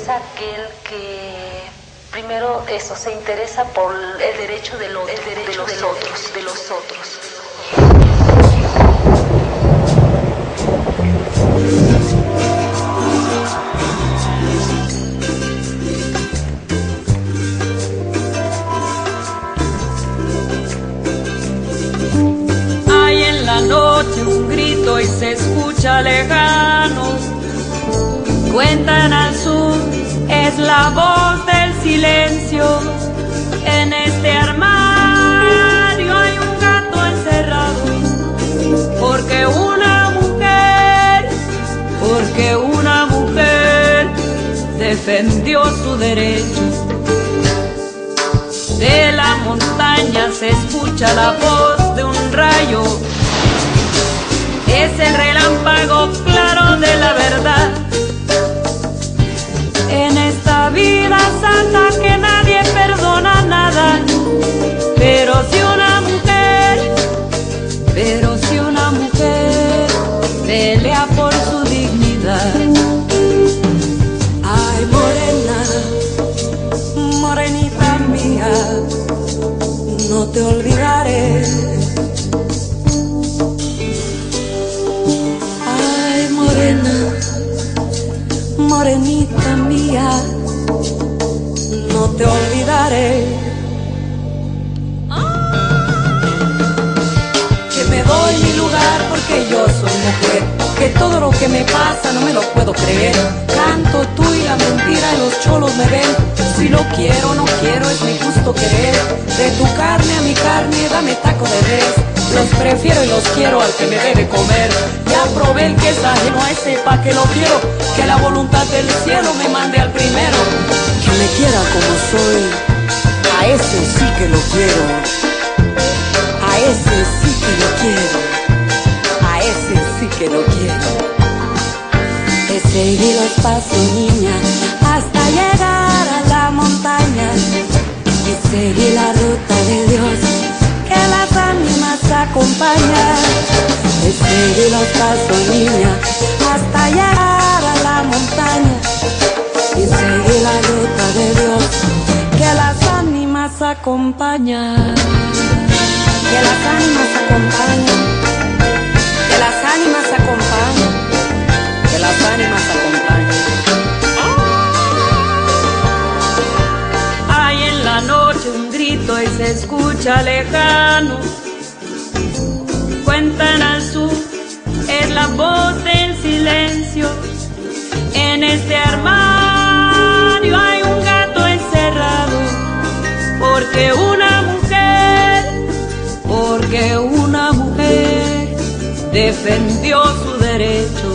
aquel que primero eso se interesa por el derecho de los otros. Hay en la noche un grito y se escucha lejano. Cuentan al sur, es la voz del silencio. En este armario hay un gato encerrado. Porque una mujer defendió su derecho. De la montaña se escucha la voz de un rayo. Es el relámpago claro de la verdad. En esta vida santa que nadie perdona nada. Pero si una mujer pelea por su dignidad. Ay, morena, morenita mía, no te olvidaré. Ay, morena, morenita mía, no te olvidaré. Que me doy mi lugar porque yo soy mujer. Que todo lo que me pasa no me lo puedo creer. Canto tú y la mentira y los cholos me ven. Si lo quiero, no quiero, es mi justo querer. De tu carne a mi carne, dame taco de res. Los prefiero y los quiero al que me debe comer. Ya probé el que es ajeno a ese pa' que lo quiero. Que la voluntad del cielo me mande al primero. Que me quiera como soy, a ese sí que lo quiero. A ese sí que lo quiero. A ese sí que lo quiero. He seguido el paso, niña, hasta llegar a la montaña. Y seguí la ruta de Dios, que las ánimas acompañan. He seguido los pasos, niña, hasta llegar a la montaña. Y seguí la ruta de Dios, que las ánimas acompañan. Que las ánimas acompañan. Que las ánimas acompañan. Que las ánimas acompañan. Hay en la noche un grito y se escucha lejano. Cuentan al sur, es la voz del silencio. En este armario hay un gato encerrado. Porque una mujer defendió su derecho.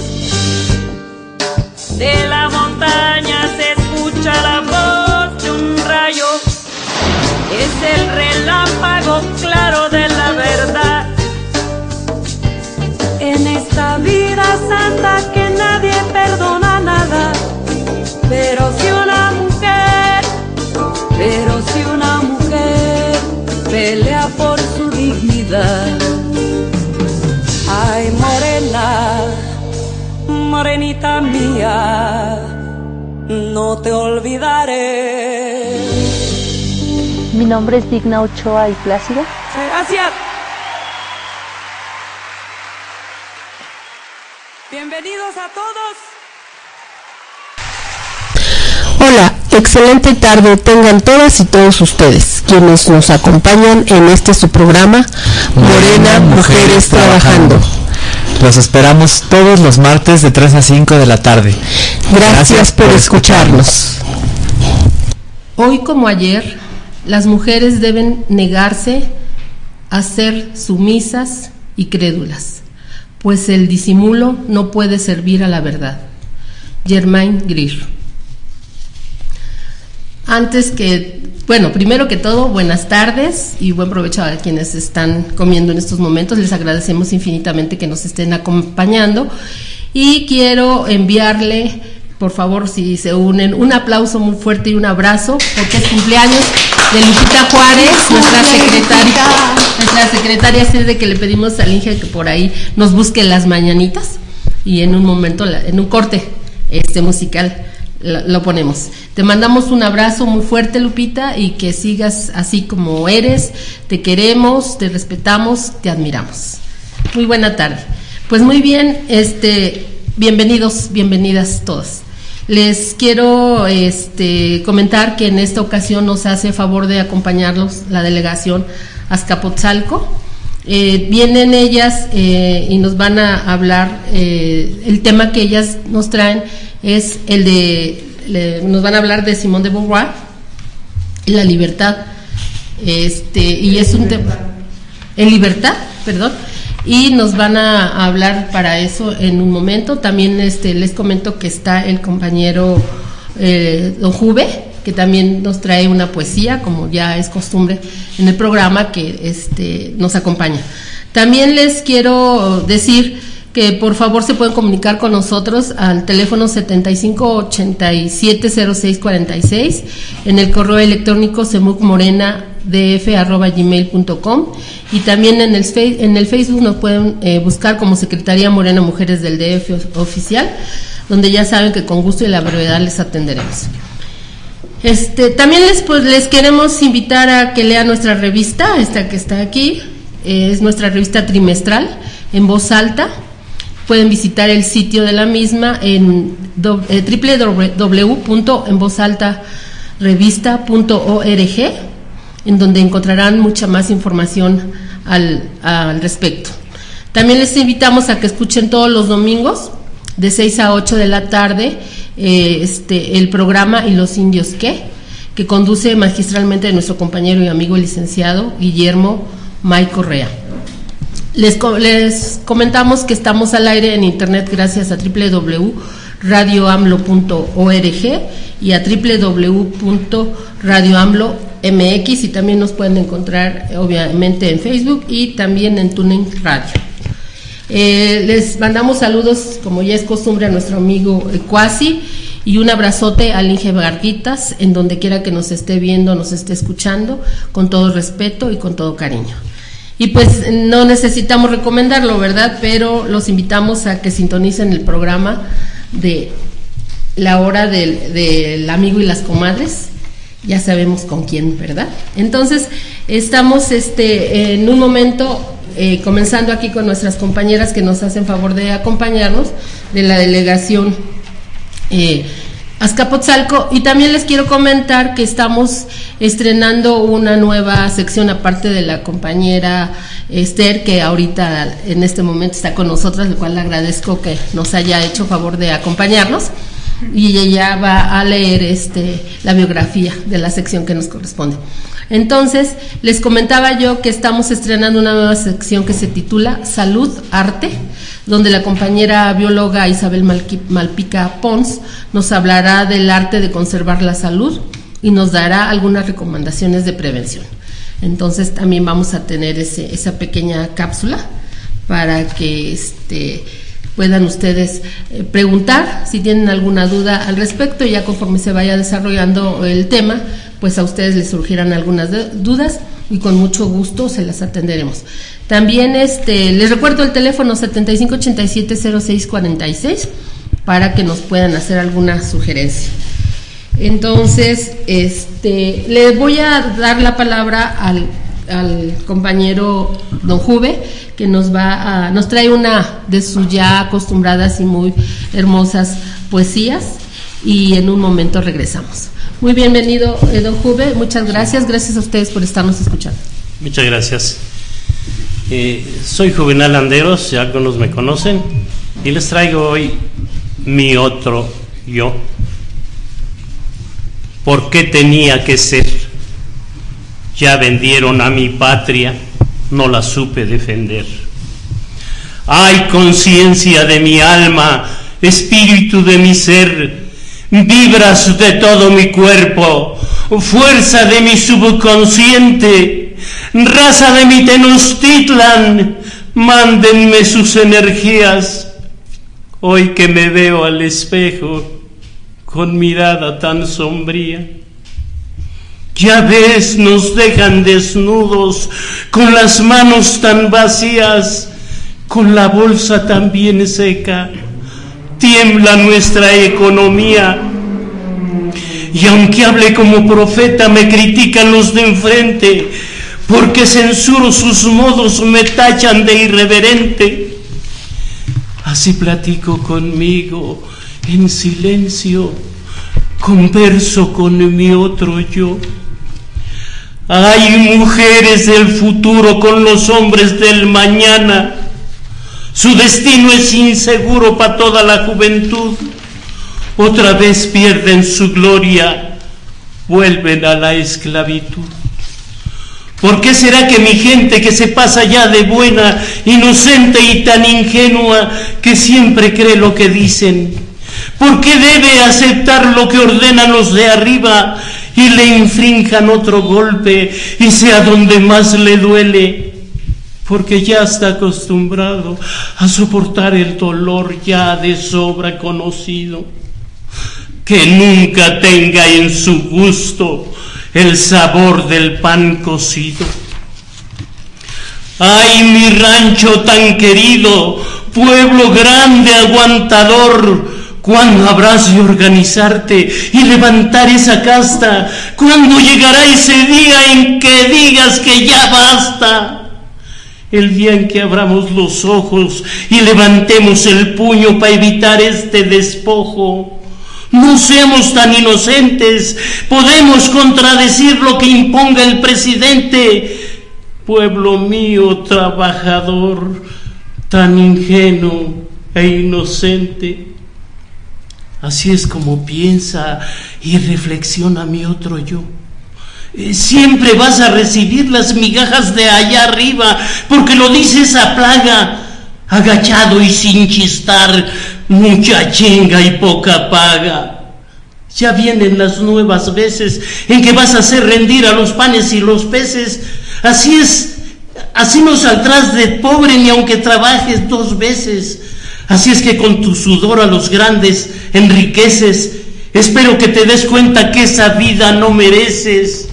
De la montaña se escucha la voz de un rayo. Es el relámpago claro de la verdad. En esta vida santa que nadie perdona nada. Pero si una mujer pelea por su dignidad. Ay, morena, morenita mía, no te olvidaré. Mi nombre es Digna Ochoa y Plácida. Gracias. Bienvenidos a todos. Hola, excelente tarde tengan todas y todos ustedes, quienes nos acompañan en este su programa, Morena Mujeres Trabajando. Los esperamos todos los martes de 3 a 5 de la tarde. Gracias por escucharnos. Hoy como ayer, las mujeres deben negarse a ser sumisas y crédulas, pues el disimulo no puede servir a la verdad. Germaine Greer. Primero que todo, buenas tardes y buen provecho a quienes están comiendo en estos momentos. Les agradecemos infinitamente que nos estén acompañando y quiero enviarle, por favor, si se unen, un aplauso muy fuerte y un abrazo, porque es cumpleaños de Lupita Juárez, nuestra secretaria, así es de que le pedimos al Inge que por ahí nos busque las mañanitas y en un momento, en un corte musical, lo ponemos. Te mandamos un abrazo muy fuerte, Lupita, y que sigas así como eres. Te queremos, te respetamos, te admiramos. Muy buena tarde. Pues muy bien, bienvenidos, bienvenidas todas. Les quiero comentar que en esta ocasión nos hace favor de acompañarnos la delegación Azcapotzalco. Vienen ellas y nos van a hablar, el tema que ellas nos traen es el de, nos van a hablar de Simone de Beauvoir y la libertad, y es un tema, en libertad, perdón, y nos van a hablar para eso en un momento. También les comento que está el compañero don Juve, que también nos trae una poesía, como ya es costumbre en el programa, que nos acompaña. También les quiero decir que por favor se pueden comunicar con nosotros al teléfono 75870646, en el correo electrónico semucmorenadf@gmail.com, y también en el Facebook nos pueden buscar como Secretaría Morena Mujeres del DF Oficial, donde ya saben que con gusto y la brevedad les atenderemos. También les queremos invitar a que lean nuestra revista, esta que está aquí, es nuestra revista trimestral en voz alta. Pueden visitar el sitio de la misma en www.envozaltarevista.org, en donde encontrarán mucha más información al respecto. También les invitamos a que escuchen todos los domingos de 6 a 8 de la tarde el programa ¿Y los indios qué?, que conduce magistralmente nuestro compañero y amigo licenciado Guillermo May Correa. Les comentamos que estamos al aire en internet gracias a www.radioamlo.org y a www.radioamlo.mx, y también nos pueden encontrar obviamente en Facebook y también en TuneIn Radio. Les mandamos saludos, como ya es costumbre, a nuestro amigo Cuasi, y un abrazote al Inge Varguitas, en donde quiera que nos esté viendo, nos esté escuchando, con todo respeto y con todo cariño. Y pues no necesitamos recomendarlo, ¿verdad? Pero los invitamos a que sintonicen el programa de la hora del amigo y las comadres. Ya sabemos con quién, ¿verdad? Entonces, estamos en un momento comenzando aquí con nuestras compañeras que nos hacen favor de acompañarnos, de la delegación Azcapotzalco. Y también les quiero comentar que estamos estrenando una nueva sección, aparte de la compañera Esther, que ahorita en este momento está con nosotras, lo cual le agradezco que nos haya hecho favor de acompañarnos, y ella va a leer la biografía de la sección que nos corresponde. Entonces, les comentaba yo que estamos estrenando una nueva sección que se titula Salud, Arte, donde la compañera bióloga Isabel Malpica Pons nos hablará del arte de conservar la salud y nos dará algunas recomendaciones de prevención. Entonces también vamos a tener esa pequeña cápsula para que puedan ustedes preguntar si tienen alguna duda al respecto, y ya conforme se vaya desarrollando el tema, pues a ustedes les surgirán algunas dudas y con mucho gusto se las atenderemos. También les recuerdo el teléfono 75870646 para que nos puedan hacer alguna sugerencia. Entonces, les voy a dar la palabra al compañero don Juve, que nos trae una de sus ya acostumbradas y muy hermosas poesías, y en un momento regresamos. Muy bienvenido, don Juve, muchas gracias a ustedes por estarnos escuchando. Muchas gracias. Soy Juvenal Landeros, ya algunos me conocen, y les traigo hoy mi otro yo. ¿Por qué tenía que ser? Ya vendieron a mi patria, no la supe defender. Ay, conciencia de mi alma, espíritu de mi ser, vibras de todo mi cuerpo, fuerza de mi subconsciente, raza de mi Tenochtitlan, mándenme sus energías. Hoy que me veo al espejo con mirada tan sombría, ya ves, nos dejan desnudos, con las manos tan vacías, con la bolsa tan bien seca. Tiembla nuestra economía, y aunque hable como profeta me critican los de enfrente, porque censuro sus modos, me tachan de irreverente. Así platico conmigo en silencio, converso con mi otro yo. Hay mujeres del futuro con los hombres del mañana. Su destino es inseguro para toda la juventud. Otra vez pierden su gloria, vuelven a la esclavitud. ¿Por qué será que mi gente que se pasa ya de buena, inocente y tan ingenua, que siempre cree lo que dicen? ¿Por qué debe aceptar lo que ordenan los de arriba y le infrinjan otro golpe y sea donde más le duele? Porque ya está acostumbrado a soportar el dolor ya de sobra conocido. Que nunca tenga en su gusto el sabor del pan cocido. Ay, mi rancho tan querido, pueblo grande, aguantador, ¿cuándo habrás de organizarte y levantar esa casta? ¿Cuándo llegará ese día en que digas que ya basta? El día en que abramos los ojos y levantemos el puño para evitar este despojo. No seamos tan inocentes, podemos contradecir lo que imponga el presidente. Pueblo mío trabajador, tan ingenuo e inocente. Así es como piensa y reflexiona mi otro yo. Siempre vas a recibir las migajas de allá arriba, porque lo dice esa plaga, agachado y sin chistar, mucha chinga y poca paga. Ya vienen las nuevas veces en que vas a hacer rendir a los panes y los peces. Así es, así no saldrás de pobre ni aunque trabajes 2 veces. Así es que con tu sudor a los grandes enriqueces. Espero que te des cuenta que esa vida no mereces.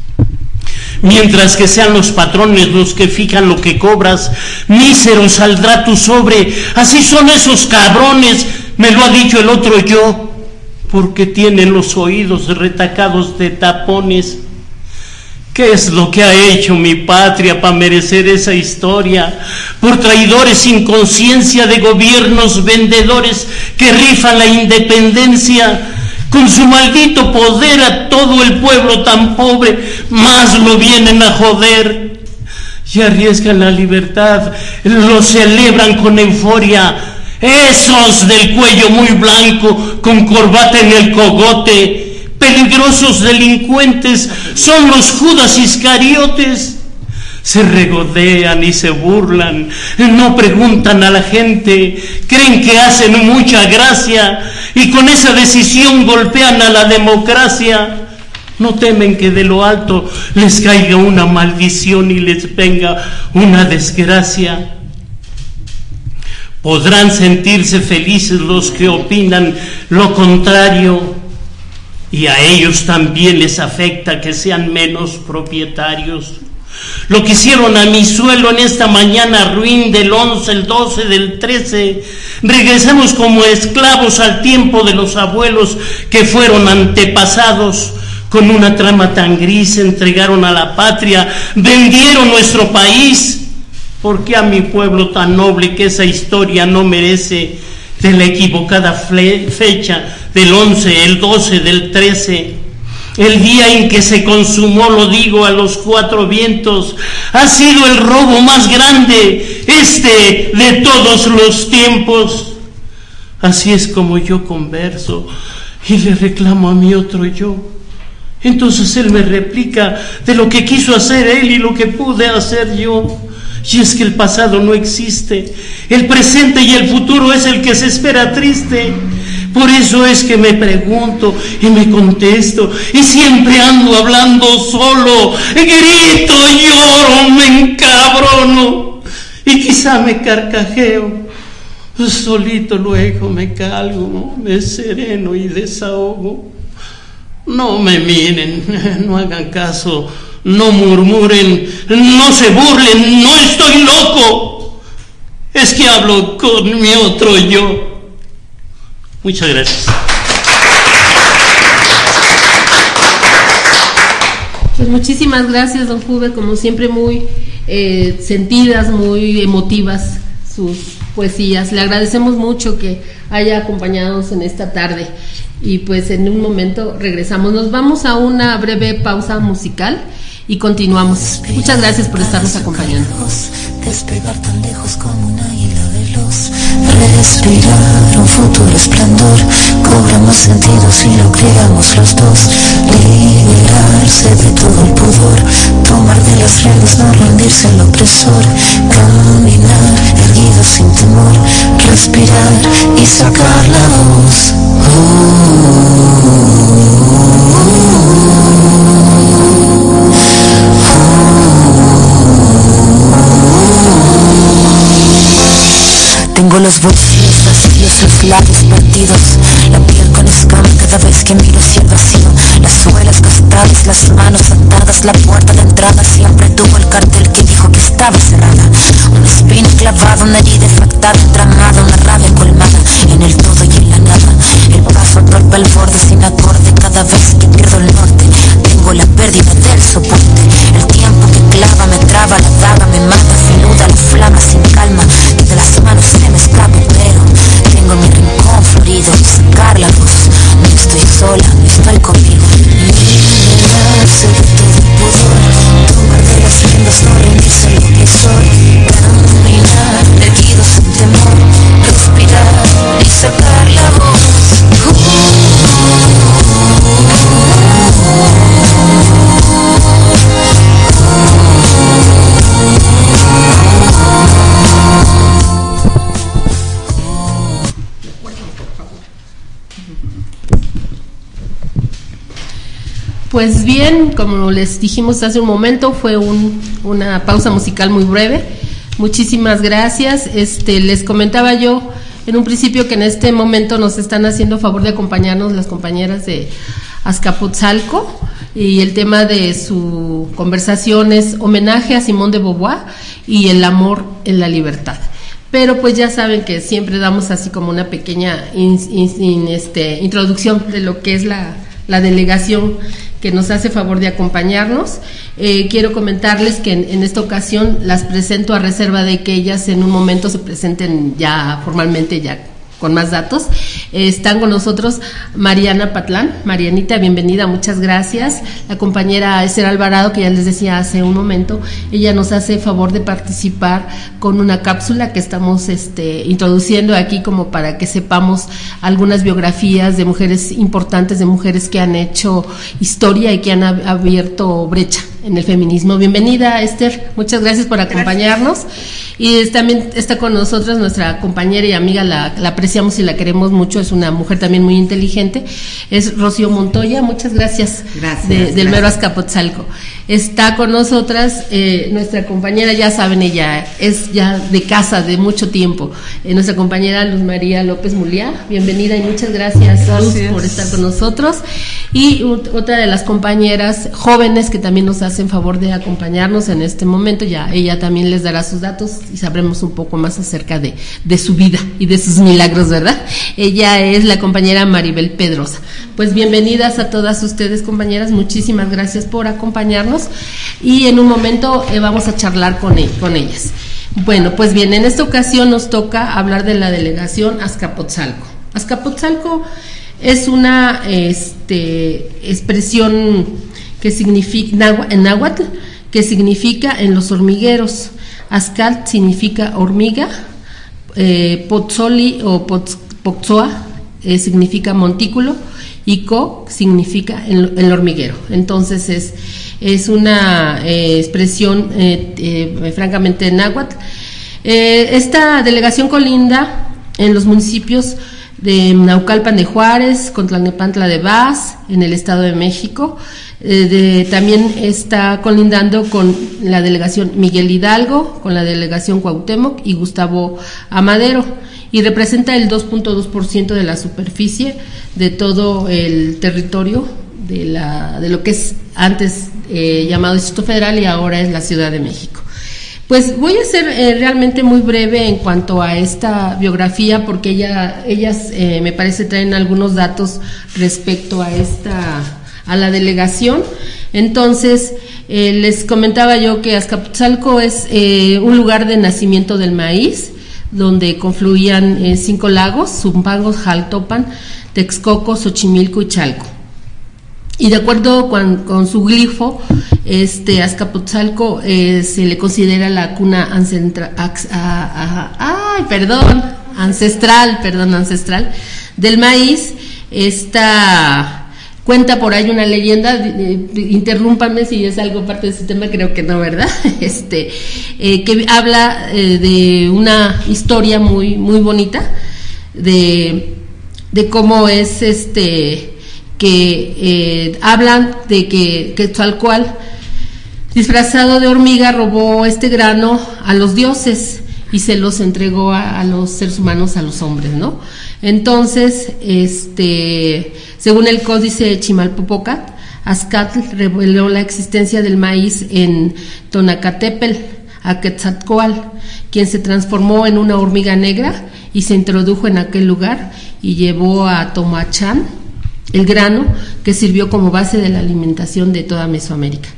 Mientras que sean los patrones los que fijan lo que cobras, mísero saldrá tu sobre. Así son esos cabrones, me lo ha dicho el otro yo, porque tienen los oídos retacados de tapones. ¿Qué es lo que ha hecho mi patria para merecer esa historia? Por traidores sin conciencia de gobiernos vendedores que rifan la independencia. Con su maldito poder a todo el pueblo tan pobre, más lo vienen a joder. Y arriesgan la libertad, lo celebran con euforia. Esos del cuello muy blanco, con corbata en el cogote, peligrosos delincuentes, son los Judas Iscariotes. Se regodean y se burlan, no preguntan a la gente, creen que hacen mucha gracia y con esa decisión golpean a la democracia. No temen que de lo alto les caiga una maldición y les venga una desgracia. Podrán sentirse felices los que opinan lo contrario, y a ellos también les afecta que sean menos propietarios. Lo que hicieron a mi suelo en esta mañana ruin del 11, el 12, del 13. Regresamos como esclavos al tiempo de los abuelos que fueron antepasados. Con una trama tan gris entregaron a la patria, vendieron nuestro país. ¿Por qué a mi pueblo tan noble que esa historia no merece de la equivocada fecha del 11, el 12, del 13? El día en que se consumó, lo digo a los 4 vientos, ha sido el robo más grande, de todos los tiempos. Así es como yo converso y le reclamo a mi otro yo. Entonces él me replica de lo que quiso hacer él y lo que pude hacer yo. Y es que el pasado no existe, el presente y el futuro es el que se espera triste. Por eso es que me pregunto y me contesto y siempre ando hablando solo, grito, lloro, me encabrono y quizá me carcajeo. Solito luego me calmo, me sereno y desahogo. No me miren, no hagan caso, no murmuren, no se burlen, no estoy loco. Es que hablo con mi otro yo. Muchas gracias. muchísimas gracias, don Juve, como siempre muy sentidas, muy emotivas sus poesías. Le agradecemos mucho que haya acompañados en esta tarde y pues en un momento regresamos. Nos vamos a una breve pausa musical y continuamos. Muchas gracias por estarnos acompañando. Despegar tan lejos como un águila veloz, respirar un futuro esplendor, cobra más sentido si lo creamos los dos, liberarse de todo el pudor, tomar de las riendas, no rendirse al opresor, caminar erguido sin temor, respirar y sacar la voz. Tengo los bolsillos vacíos, los labios partidos, la piel con escama cada vez que miro hacia el vacío, las suelas gastadas, las manos atadas, la puerta de entrada siempre tuvo el cartel que dijo que estaba cerrada, una espina clavada, una herida factada, entramada, una rabia colmada, en el todo y en la nada, el paso torpe al borde sin acorde, cada vez que pierdo el norte, tengo la pérdida del soporte, el tiempo que clava me traba, la daga me mata, filuda la flama sin calma, de las manos se me escapo, pero tengo mi rincón florido, sacar la voz, no estoy sola, estoy conmigo, liberarse de todo el pudor, tomar de las riendas, no rendirse a lo que soy, caminar erguido sin temor, respirar y sacar la voz. Pues bien, como les dijimos hace un momento, fue una pausa musical muy breve. Muchísimas gracias. Les comentaba yo en un principio que en este momento nos están haciendo favor de acompañarnos las compañeras de Azcapotzalco y el tema de su conversación es homenaje a Simone de Beauvoir y el amor en la libertad. Pero pues ya saben que siempre damos así como una pequeña introducción de lo que es la delegación que nos hace favor de acompañarnos. Quiero comentarles que en esta ocasión las presento a reserva de que ellas en un momento se presenten ya formalmente, ya con más datos. Están con nosotros Mariana Patlán. Marianita, bienvenida, muchas gracias. La compañera Esther Alvarado, que ya les decía hace un momento, ella nos hace favor de participar con una cápsula que estamos introduciendo aquí como para que sepamos algunas biografías de mujeres importantes, de mujeres que han hecho historia y que han abierto brecha en el feminismo. Bienvenida, Esther, muchas gracias por acompañarnos. Y también está con nosotros nuestra compañera y amiga, la apreciamos y la queremos mucho, es una mujer también muy inteligente, es Rocío Montoya, muchas gracias. Del Mero Azcapotzalco. Está con nosotras nuestra compañera, ya saben, ella es ya de casa de mucho tiempo, nuestra compañera Luz María López Muliá, bienvenida y muchas gracias, Luz, por estar con nosotros. Y otra de las compañeras jóvenes que también nos hacen favor de acompañarnos en este momento, ya ella también les dará sus datos y sabremos un poco más acerca de su vida y de sus milagros, ¿verdad? Ella es la compañera Maribel Pedrosa. Pues bienvenidas a todas ustedes, compañeras, muchísimas gracias por acompañarnos y en un momento vamos a charlar con ellas. Bueno, pues bien, en esta ocasión nos toca hablar de la delegación Azcapotzalco. Azcapotzalco es una expresión que significa en náhuatl, que significa en los hormigueros. Azcal significa hormiga, Potzoli o Poxoa significa montículo y Co significa el hormiguero. Entonces es una expresión francamente náhuatl. Esta delegación colinda en los municipios de Naucalpan de Juárez, con Tlalnepantla de Vaz, en el Estado de México. También está colindando con la delegación Miguel Hidalgo, con la delegación Cuauhtémoc y Gustavo Amadero, y representa el 2.2% de la superficie de todo el territorio de lo que es antes llamado Distrito Federal y ahora es la Ciudad de México. Pues voy a ser realmente muy breve en cuanto a esta biografía, porque ellas me parece traen algunos datos respecto a la delegación. Entonces, les comentaba yo que Azcapotzalco es un lugar de nacimiento del maíz, donde confluían 5 lagos: Zumpango, Jaltopan, Texcoco, Xochimilco y Chalco. Y de acuerdo con su glifo, Azcapotzalco se le considera la cuna ancestral del maíz. Cuenta por ahí una leyenda, interrúmpanme si es algo parte de ese tema, creo que no, ¿verdad? Que habla de una historia muy muy bonita de cómo es que hablan de que Quetzalcóatl, disfrazado de hormiga, robó este grano a los dioses y se los entregó a los seres humanos, a los hombres, ¿no? Entonces, según el códice Chimalpopoca, Azcatl reveló la existencia del maíz en Tonacatepel a Quetzalcóatl, quien se transformó en una hormiga negra y se introdujo en aquel lugar y llevó a Tomachán el grano que sirvió como base de la alimentación de toda Mesoamérica.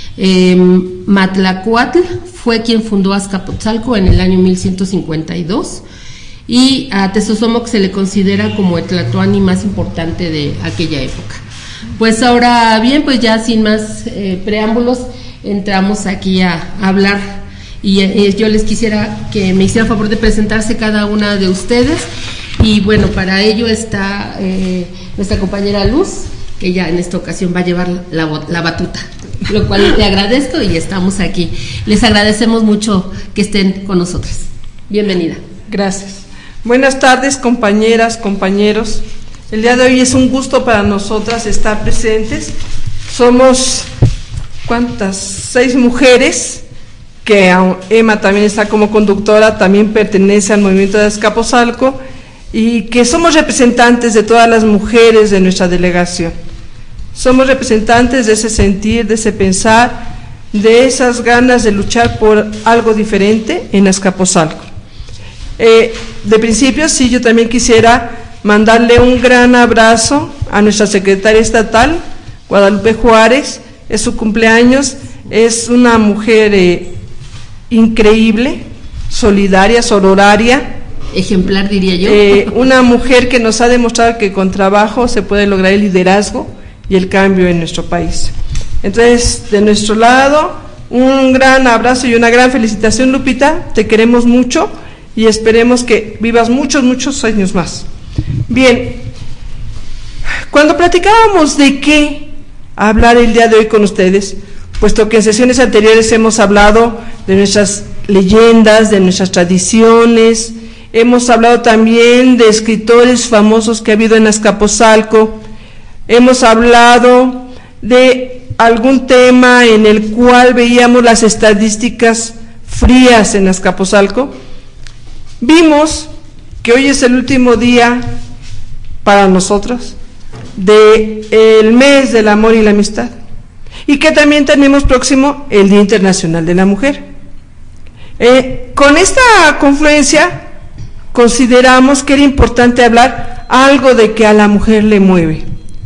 Matlacuatl fue quien fundó Azcapotzalco en el año 1152 y a Tezosomoc se le considera como el tlatoani más importante de aquella época. Pues ahora bien, pues ya sin más preámbulos, entramos aquí a hablar y yo les quisiera que me hiciera favor de presentarse cada una de ustedes. Y bueno, para ello está nuestra compañera Luz, que ya en esta ocasión va a llevar la batuta, lo cual te agradezco y estamos aquí. Les agradecemos mucho que estén con nosotros. Bienvenida. Gracias. Buenas tardes, compañeras, compañeros. El día de hoy es un gusto para nosotras estar presentes. Somos, ¿cuántas? 6 mujeres, que Emma también está como conductora, también pertenece al movimiento de Azcapotzalco, y que somos representantes de todas las mujeres de nuestra delegación. Somos representantes de ese sentir, de ese pensar, de esas ganas de luchar por algo diferente en Azcapotzalco. De principio, sí, yo también quisiera mandarle un gran abrazo a nuestra secretaria estatal, Guadalupe Juárez. Es su cumpleaños, es una mujer increíble, solidaria, sororaria, ejemplar, diría yo. Una mujer que nos ha demostrado que con trabajo se puede lograr el liderazgo y el cambio en nuestro país. Entonces, de nuestro lado, un gran abrazo y una gran felicitación, Lupita. Te queremos mucho y esperemos que vivas muchos, muchos años más. Bien, cuando platicábamos de qué hablar el día de hoy con ustedes, puesto que en sesiones anteriores hemos hablado de nuestras leyendas, de nuestras tradiciones, hemos hablado también de escritores famosos que ha habido en Azcapotzalco, hemos hablado de algún tema en el cual veíamos las estadísticas frías en Azcapotzalco. Vimos que hoy es el último día para nosotros del mes del amor y la amistad, y que también tenemos próximo el Día Internacional de la Mujer. Con esta confluencia consideramos que era importante hablar algo de que a la mujer le mueve,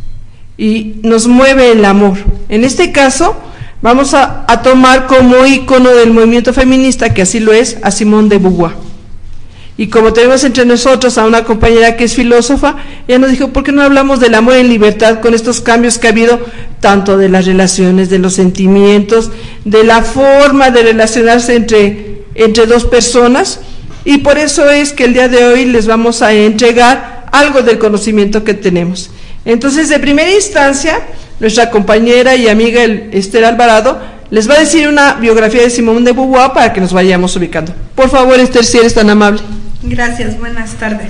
y nos mueve el amor. En este caso vamos a tomar como ícono del movimiento feminista, que así lo es, a Simone de Beauvoir. Y como tenemos entre nosotros a una compañera que es filósofa, ella nos dijo, ¿por qué no hablamos del amor en libertad con estos cambios que ha habido, tanto de las relaciones, de los sentimientos, de la forma de relacionarse entre dos personas? Y por eso es que el día de hoy les vamos a entregar algo del conocimiento que tenemos. Entonces, de primera instancia, nuestra compañera y amiga Esther Alvarado les va a decir una biografía de Simone de Beauvoir para que nos vayamos ubicando. Por favor, Esther, si eres tan amable. Gracias, buenas tardes.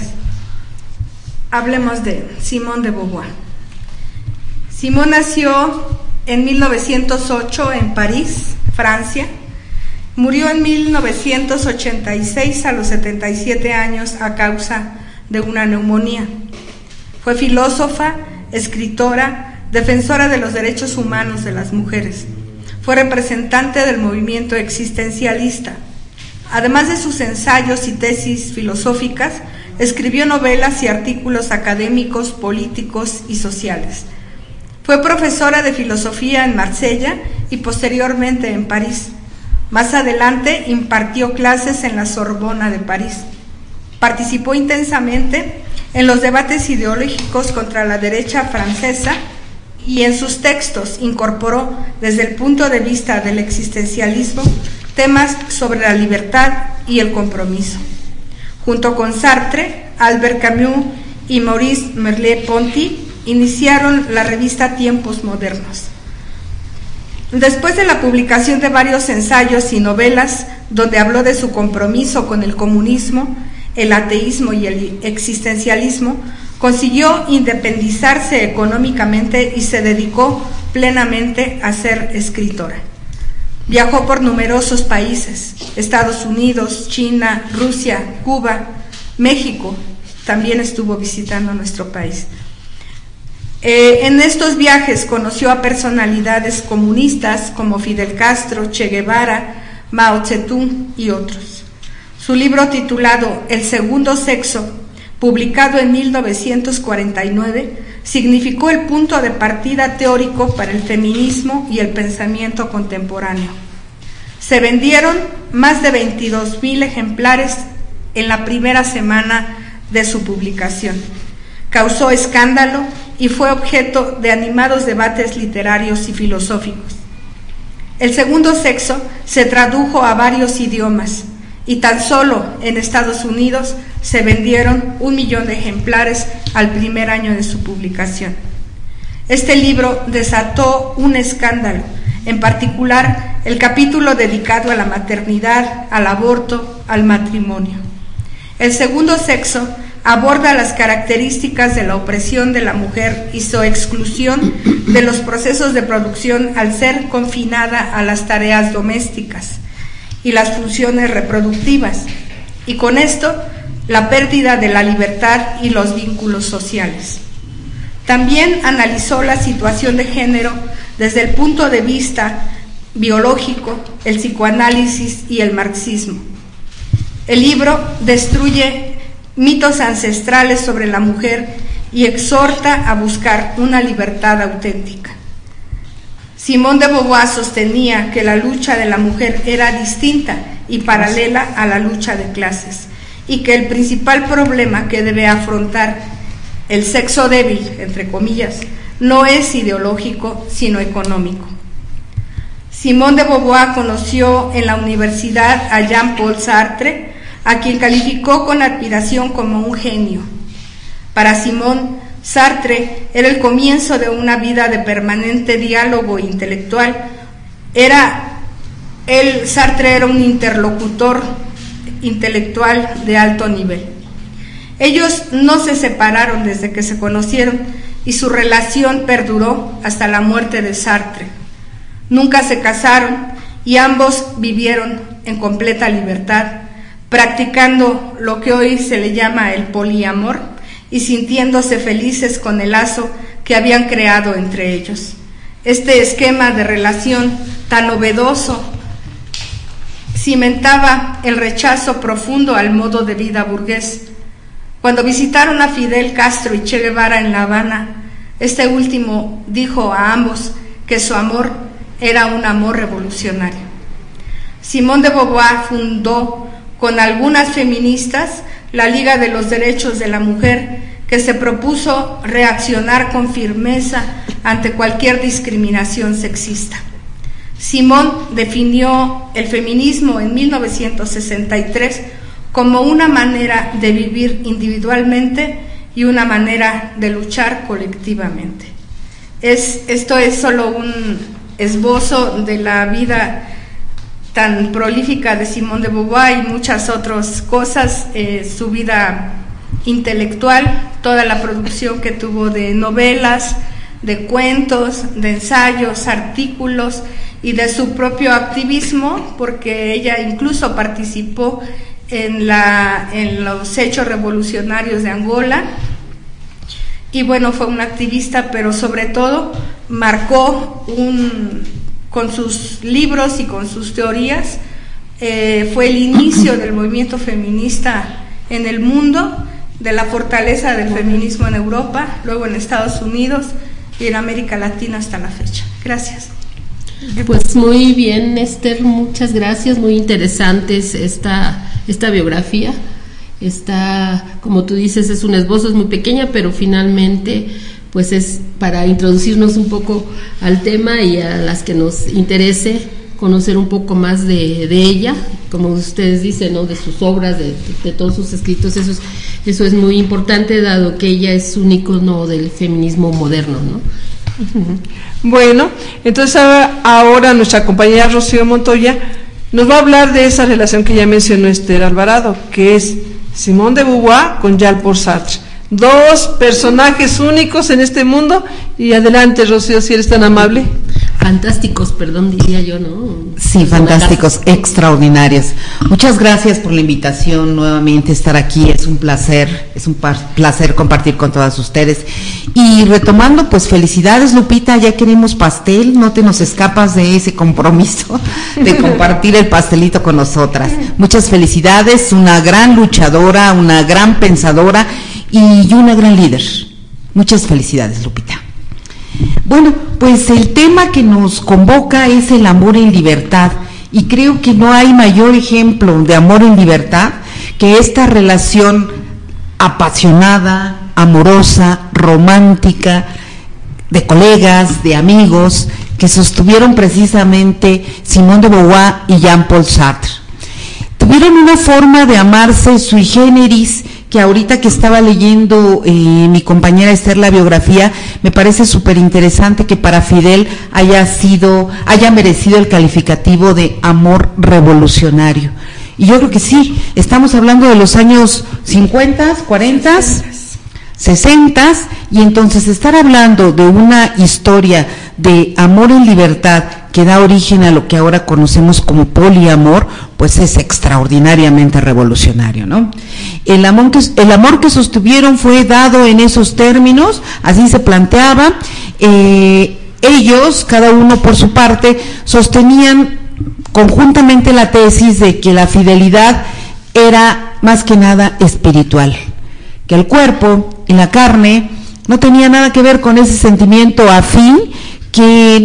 Hablemos de Simone de Beauvoir. Simone nació en 1908 en París, Francia. Murió en 1986 a los 77 años a causa de una neumonía. Fue filósofa, escritora, defensora de los derechos humanos de las mujeres. Fue representante del movimiento existencialista. Además de sus ensayos y tesis filosóficas, escribió novelas y artículos académicos, políticos y sociales. Fue profesora de filosofía en Marsella y posteriormente en París. Más adelante impartió clases en la Sorbona de París. Participó intensamente en los debates ideológicos contra la derecha francesa y en sus textos incorporó desde el punto de vista del existencialismo temas sobre la libertad y el compromiso. Junto con Sartre, Albert Camus y Maurice Merleau-Ponty iniciaron la revista Tiempos Modernos. Después de la publicación de varios ensayos y novelas donde habló de su compromiso con el comunismo, el ateísmo y el existencialismo, consiguió independizarse económicamente y se dedicó plenamente a ser escritora. Viajó por numerosos países: Estados Unidos, China, Rusia, Cuba, México. También estuvo visitando nuestro país. En estos viajes conoció a personalidades comunistas como Fidel Castro, Che Guevara, Mao Zedong y otros. Su libro titulado El segundo sexo, publicado en 1949, significó el punto de partida teórico para el feminismo y el pensamiento contemporáneo. Se vendieron más de 22,000 ejemplares en la primera semana de su publicación. Causó escándalo y fue objeto de animados debates literarios y filosóficos. El segundo sexo se tradujo a varios idiomas y tan solo en Estados Unidos se vendieron 1 millón de ejemplares al primer año de su publicación. Este libro desató un escándalo, en particular el capítulo dedicado a la maternidad, al aborto, al matrimonio. El segundo sexo aborda las características de la opresión de la mujer y su exclusión de los procesos de producción al ser confinada a las tareas domésticas y las funciones reproductivas, y con esto la pérdida de la libertad y los vínculos sociales. También analizó la situación de género desde el punto de vista biológico, el psicoanálisis y el marxismo. El libro destruye mitos ancestrales sobre la mujer y exhorta a buscar una libertad auténtica. Simone de Beauvoir sostenía que la lucha de la mujer era distinta y paralela a la lucha de clases, y que el principal problema que debe afrontar el sexo débil, entre comillas, no es ideológico, sino económico. Simone de Beauvoir conoció en la universidad a Jean-Paul Sartre, a quien calificó con admiración como un genio. Para Simone, Sartre era el comienzo de una vida de permanente diálogo intelectual. Sartre era un interlocutor intelectual de alto nivel. Ellos no se separaron desde que se conocieron y su relación perduró hasta la muerte de Sartre. Nunca se casaron y ambos vivieron en completa libertad, practicando lo que hoy se le llama el poliamor y sintiéndose felices con el lazo que habían creado entre ellos. Este esquema de relación tan novedoso cimentaba el rechazo profundo al modo de vida burgués. Cuando visitaron a Fidel Castro y Che Guevara en La Habana, este último dijo a ambos que su amor era un amor revolucionario. Simone de Beauvoir fundó con algunas feministas la Liga de los Derechos de la Mujer, que se propuso reaccionar con firmeza ante cualquier discriminación sexista. Simone definió el feminismo en 1963 como una manera de vivir individualmente y una manera de luchar colectivamente. Esto es solo un esbozo de la vida tan prolífica de Simone de Beauvoir y muchas otras cosas, su vida intelectual, toda la producción que tuvo de novelas, de cuentos, de ensayos, artículos y de su propio activismo, porque ella incluso participó en los hechos revolucionarios de Angola. Y bueno, fue una activista, pero sobre todo marcó con sus libros y con sus teorías, fue el inicio del movimiento feminista en el mundo, de la fortaleza del feminismo en Europa, luego en Estados Unidos y en América Latina hasta la fecha. Gracias. Pues muy bien, Esther, muchas gracias, muy interesantes esta biografía. Como tú dices, es un esbozo, es muy pequeña, pero finalmente pues es para introducirnos un poco al tema y a las que nos interese conocer un poco más de ella, como ustedes dicen, ¿no? De sus obras, de todos sus escritos. Eso es muy importante, dado que ella es un ícono del feminismo moderno, ¿no? Bueno, entonces ahora nuestra compañera Rocío Montoya nos va a hablar de esa relación que ya mencionó Esther Alvarado, que es Simone de Beauvoir con Jean-Paul Sartre. Dos personajes únicos en este mundo. Y adelante, Rocío, si eres tan amable. Fantásticos, perdón, diría yo, ¿no? Sí, fantásticos, extraordinarios. Muchas gracias por la invitación, nuevamente estar aquí, es un placer compartir con todas ustedes. Y retomando, pues felicidades, Lupita, ya queremos pastel, no te nos escapas de ese compromiso de compartir el pastelito con nosotras. Muchas felicidades, una gran luchadora, una gran pensadora y una gran líder. Muchas felicidades, Lupita. Bueno, pues el tema que nos convoca es el amor en libertad, y creo que no hay mayor ejemplo de amor en libertad que esta relación apasionada, amorosa, romántica, de colegas, de amigos, que sostuvieron precisamente Simone de Beauvoir y Jean-Paul Sartre. Tuvieron una forma de amarse sui generis, que ahorita que estaba leyendo mi compañera Esther la biografía, me parece súper interesante que para Fidel haya merecido el calificativo de amor revolucionario. Y yo creo que sí, estamos hablando de los años 50, 40, 60, y entonces estar hablando de una historia de amor en libertad que da origen a lo que ahora conocemos como poliamor, pues es extraordinariamente revolucionario, ¿no? El amor que sostuvieron fue dado en esos términos, así se planteaba. Ellos, cada uno por su parte, sostenían conjuntamente la tesis de que la fidelidad era más que nada espiritual, que el cuerpo y la carne no tenía nada que ver con ese sentimiento afín que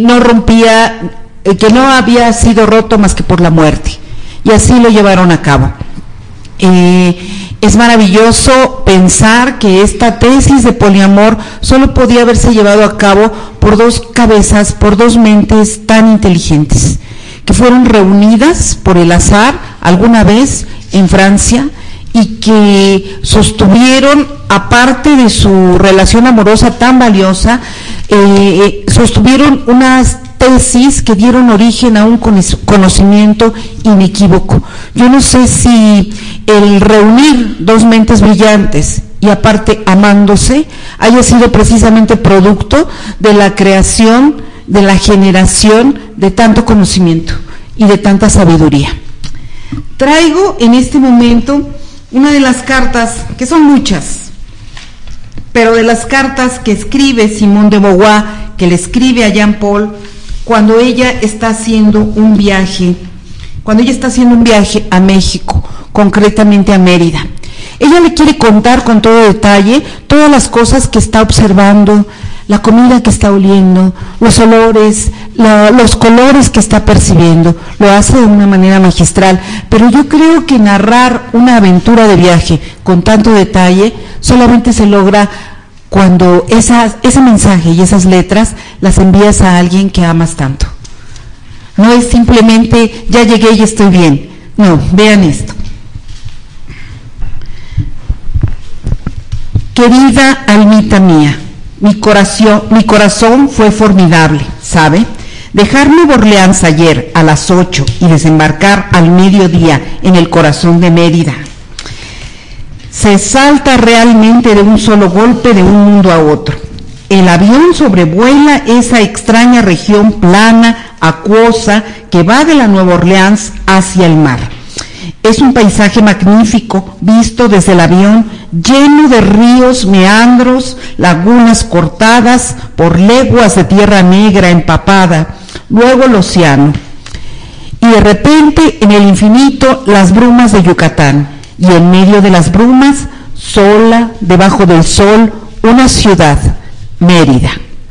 no había sido roto más que por la muerte, y así lo llevaron a cabo. Es maravilloso pensar que esta tesis de poliamor solo podía haberse llevado a cabo por dos cabezas, por dos mentes tan inteligentes, que fueron reunidas por el azar alguna vez en Francia, y que sostuvieron, aparte de su relación amorosa tan valiosa, sostuvieron unas tesis que dieron origen a un conocimiento inequívoco. Yo no sé si el reunir dos mentes brillantes y aparte amándose haya sido precisamente producto de la creación, de la generación de tanto conocimiento y de tanta sabiduría. Traigo en este momento una de las cartas, que son muchas, pero de las cartas que escribe Simone de Beauvoir, que le escribe a Jean-Paul cuando ella está haciendo un viaje a México, concretamente a Mérida. Ella le quiere contar con todo detalle todas las cosas que está observando, la comida que está oliendo, los olores, los colores que está percibiendo. Lo hace de una manera magistral, pero yo creo que narrar una aventura de viaje con tanto detalle solamente se logra cuando ese mensaje y esas letras las envías a alguien que amas tanto. No es simplemente, ya llegué y estoy bien. No, vean esto. Querida almita mía, mi corazón fue formidable, ¿sabe? Dejar Nueva Orleans ayer a las 8 y desembarcar al mediodía en el corazón de Mérida. Se salta realmente de un solo golpe de un mundo a otro. El avión sobrevuela esa extraña región plana, acuosa, que va de la Nueva Orleans hacia el mar. Es un paisaje magnífico, visto desde el avión, lleno de ríos, meandros, lagunas cortadas por leguas de tierra negra empapada, luego el océano. Y de repente, en el infinito, las brumas de Yucatán, y en medio de las brumas, sola, debajo del sol, una ciudad, Mérida.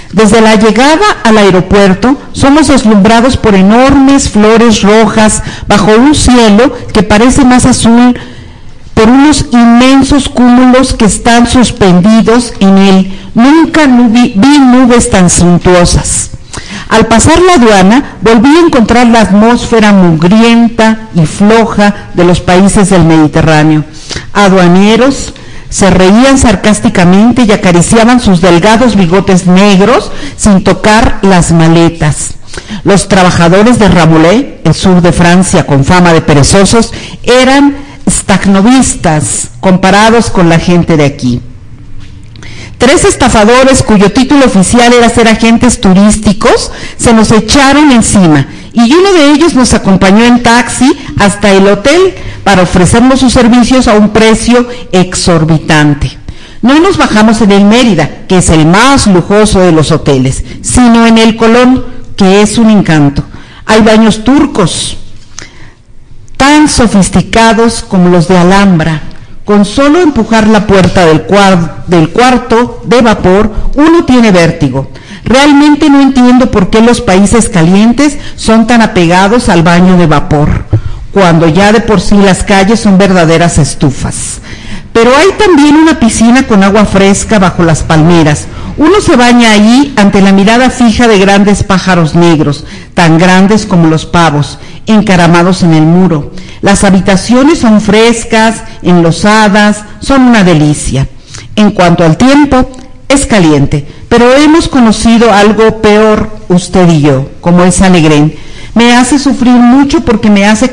Desde la llegada al aeropuerto somos deslumbrados por enormes flores rojas bajo un cielo que parece más azul, por unos inmensos cúmulos que están suspendidos en él. Nunca vi nubes tan suntuosas. Al pasar la aduana, volví a encontrar la atmósfera mugrienta y floja de los países del Mediterráneo. Aduaneros se reían sarcásticamente y acariciaban sus delgados bigotes negros sin tocar las maletas. Los trabajadores de Rabelais, el sur de Francia con fama de perezosos, eran stagnovistas comparados con la gente de aquí. 3 estafadores cuyo título oficial era ser agentes turísticos se nos echaron encima y uno de ellos nos acompañó en taxi hasta el hotel para ofrecernos sus servicios a un precio exorbitante. No nos bajamos en el Mérida, que es el más lujoso de los hoteles, sino en el Colón, que es un encanto. Hay baños turcos tan sofisticados como los de Alhambra. Con solo empujar la puerta del cuarto de vapor, uno tiene vértigo. Realmente no entiendo por qué los países calientes son tan apegados al baño de vapor, cuando ya de por sí las calles son verdaderas estufas. Pero hay también una piscina con agua fresca bajo las palmeras. Uno se baña allí ante la mirada fija de grandes pájaros negros, tan grandes como los pavos, encaramados en el muro. Las habitaciones son frescas, enlosadas, son una delicia. En cuanto al tiempo, es caliente, pero hemos conocido algo peor, usted y yo, como es Alegrén. Me hace sufrir mucho porque me hace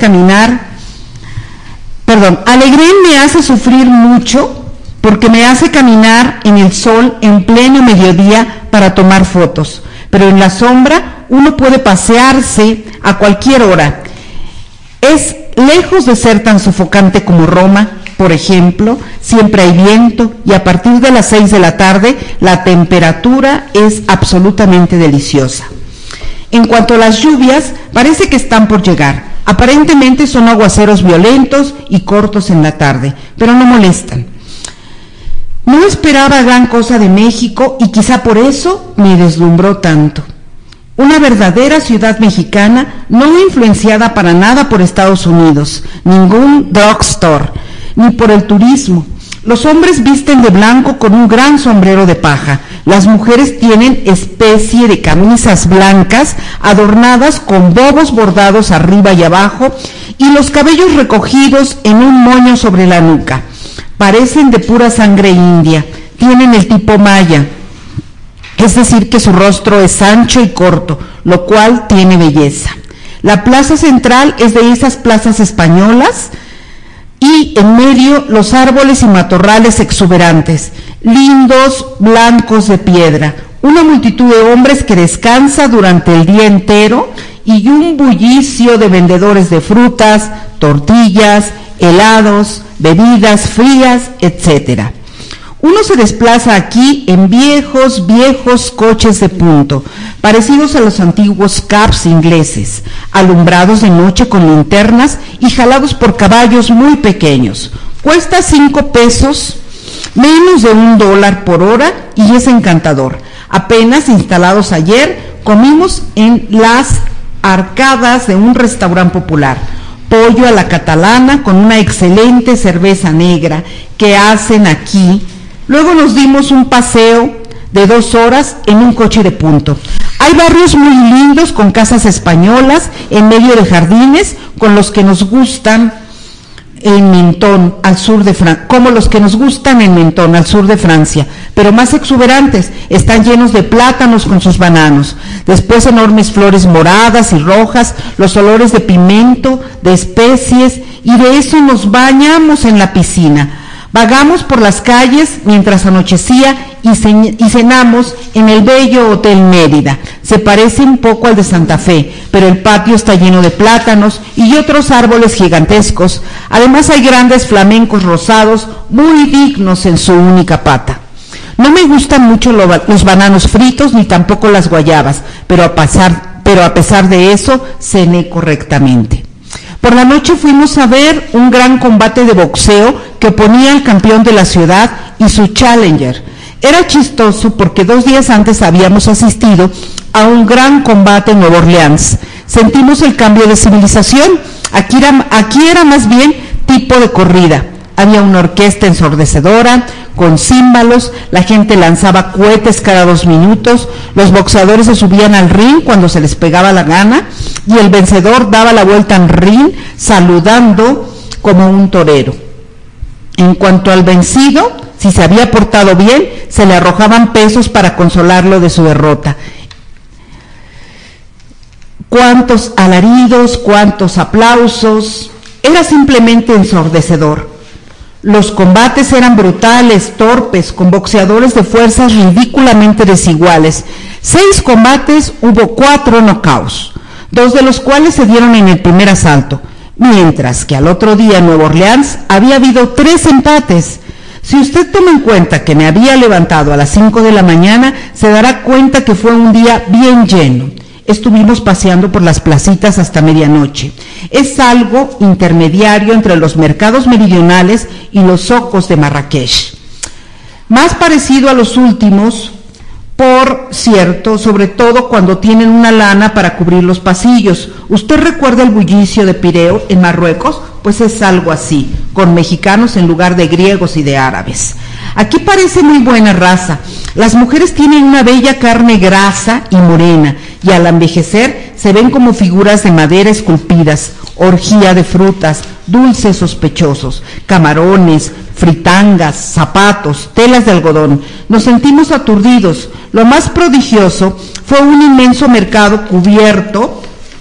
Alegrén me hace sufrir mucho porque me hace caminar en el sol en pleno mediodía para tomar fotos, pero en la sombra uno puede pasearse a cualquier hora. Es lejos de ser tan sofocante como Roma, por ejemplo, siempre hay viento y a partir de las 6 de la tarde la temperatura es absolutamente deliciosa. En cuanto a las lluvias, parece que están por llegar. Aparentemente son aguaceros violentos y cortos en la tarde, pero no molestan. No esperaba gran cosa de México y quizá por eso me deslumbró tanto. Una verdadera ciudad mexicana, no influenciada para nada por Estados Unidos, ningún drugstore, ni por el turismo. Los hombres visten de blanco con un gran sombrero de paja. Las mujeres tienen especie de camisas blancas adornadas con bobos bordados arriba y abajo y los cabellos recogidos en un moño sobre la nuca. Parecen de pura sangre india, tienen el tipo maya, es decir que su rostro es ancho y corto, lo cual tiene belleza. La plaza central es de esas plazas españolas y en medio los árboles y matorrales exuberantes, lindos, blancos de piedra, una multitud de hombres que descansa durante el día entero y un bullicio de vendedores de frutas, tortillas, helados, bebidas frías, etc. Uno se desplaza aquí en viejos coches de punto, parecidos a los antiguos cabs ingleses, alumbrados de noche con linternas y jalados por caballos muy pequeños. Cuesta 5 pesos, menos de $1 por hora y es encantador. Apenas instalados ayer, comimos en las arcadas de un restaurante popular. Pollo a la catalana con una excelente cerveza negra que hacen aquí. Luego nos dimos un paseo de 2 horas en un coche de punto. Hay barrios muy lindos con casas españolas en medio de jardines con los que nos gustan en Menton, al sur de Francia, como los que nos gustan en Menton, al sur de Francia, pero más exuberantes, están llenos de plátanos con sus bananos, después enormes flores moradas y rojas, los olores de pimiento, de especies, y de eso nos bañamos en la piscina. Vagamos por las calles mientras anochecía y cenamos en el bello Hotel Mérida. Se parece un poco al de Santa Fe, pero el patio está lleno de plátanos y otros árboles gigantescos. Además hay grandes flamencos rosados muy dignos en su única pata. No me gustan mucho los bananos fritos ni tampoco las guayabas, pero a pesar de eso cené correctamente. Por la noche fuimos a ver un gran combate de boxeo que oponía al campeón de la ciudad y su challenger. Era chistoso porque 2 días antes habíamos asistido a un gran combate en Nueva Orleans. Sentimos el cambio de civilización. Aquí era más bien tipo de corrida. Había una orquesta ensordecedora, con címbalos, la gente lanzaba cohetes cada 2 minutos, los boxeadores se subían al ring cuando se les pegaba la gana, y el vencedor daba la vuelta al ring saludando como un torero. En cuanto al vencido, si se había portado bien, se le arrojaban pesos para consolarlo de su derrota. Cuántos alaridos, cuántos aplausos, era simplemente ensordecedor. Los combates eran brutales, torpes, con boxeadores de fuerzas ridículamente desiguales. 6 combates, hubo 4 knockouts, 2 de los cuales se dieron en el primer asalto, mientras que al otro día en Nueva Orleans había habido 3 empates. Si usted toma en cuenta que me había levantado a las 5 de la mañana, se dará cuenta que fue un día bien lleno. Estuvimos paseando por las placitas hasta medianoche. Es algo intermediario entre los mercados meridionales y los zocos de Marrakech. Más parecido a los últimos, por cierto, sobre todo cuando tienen una lana para cubrir los pasillos. ¿Usted recuerda el bullicio de Pireo en Marruecos? Pues es algo así, con mexicanos en lugar de griegos y de árabes. Aquí parece muy buena raza. Las mujeres tienen una bella carne grasa y morena, y al envejecer se ven como figuras de madera esculpidas, orgía de frutas, dulces sospechosos, camarones, fritangas, zapatos, telas de algodón. Nos sentimos aturdidos. Lo más prodigioso fue un inmenso mercado cubierto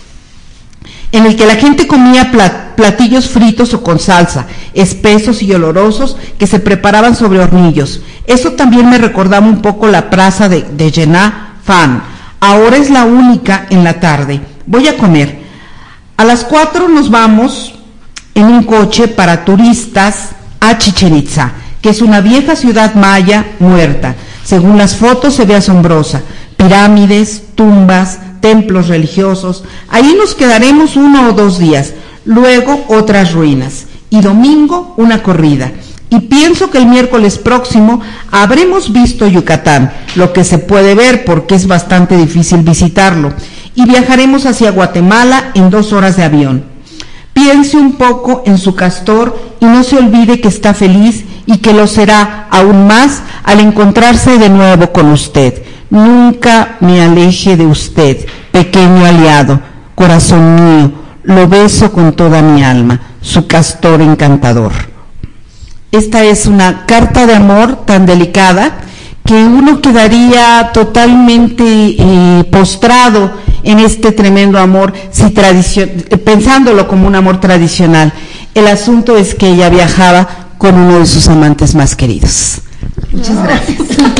en el que la gente comía platillos fritos o con salsa, espesos y olorosos que se preparaban sobre hornillos. Eso también me recordaba un poco la plaza de Jená Fan. Ahora es la única en la tarde. Voy a comer. A las 4 nos vamos en un coche para turistas a Chichén Itzá, que es una vieja ciudad maya muerta. Según las fotos se ve asombrosa. Pirámides, tumbas, templos religiosos. Ahí nos quedaremos 1 o 2 días, luego otras ruinas, y domingo una corrida. Y pienso que el miércoles próximo habremos visto Yucatán, lo que se puede ver porque es bastante difícil visitarlo, y viajaremos hacia Guatemala en 2 horas de avión. Piense un poco en su castor y no se olvide que está feliz y que lo será aún más al encontrarse de nuevo con usted. Nunca me aleje de usted, pequeño aliado, corazón mío, lo beso con toda mi alma, su castor encantador. Esta es una carta de amor tan delicada que uno quedaría totalmente postrado en este tremendo amor, pensándolo como un amor tradicional. El asunto es que ella viajaba con uno de sus amantes más queridos. Muchas gracias.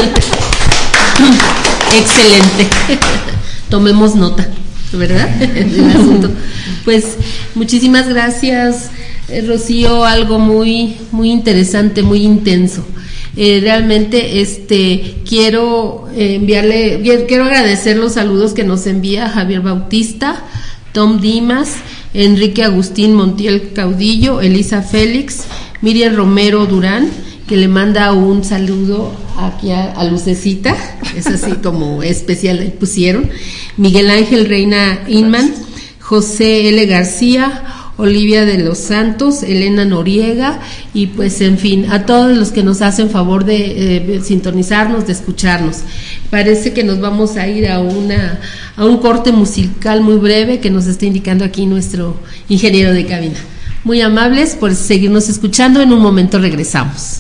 Excelente. Tomemos nota, ¿verdad? El asunto. Pues muchísimas gracias, Rocío, algo muy interesante, muy intenso. Realmente quiero agradecer los saludos que nos envía Javier Bautista, Tom Dimas, Enrique Agustín Montiel Caudillo, Elisa Félix, Miriam Romero Durán, que le manda un saludo aquí a Lucecita, es así como especial le pusieron, Miguel Ángel Reina Inman, José L. García, Olivia de los Santos, Elena Noriega, y pues en fin, a todos los que nos hacen favor de sintonizarnos, de escucharnos. Parece que nos vamos a ir a un corte musical muy breve que nos está indicando aquí nuestro ingeniero de cabina. Muy amables por seguirnos escuchando, en un momento regresamos.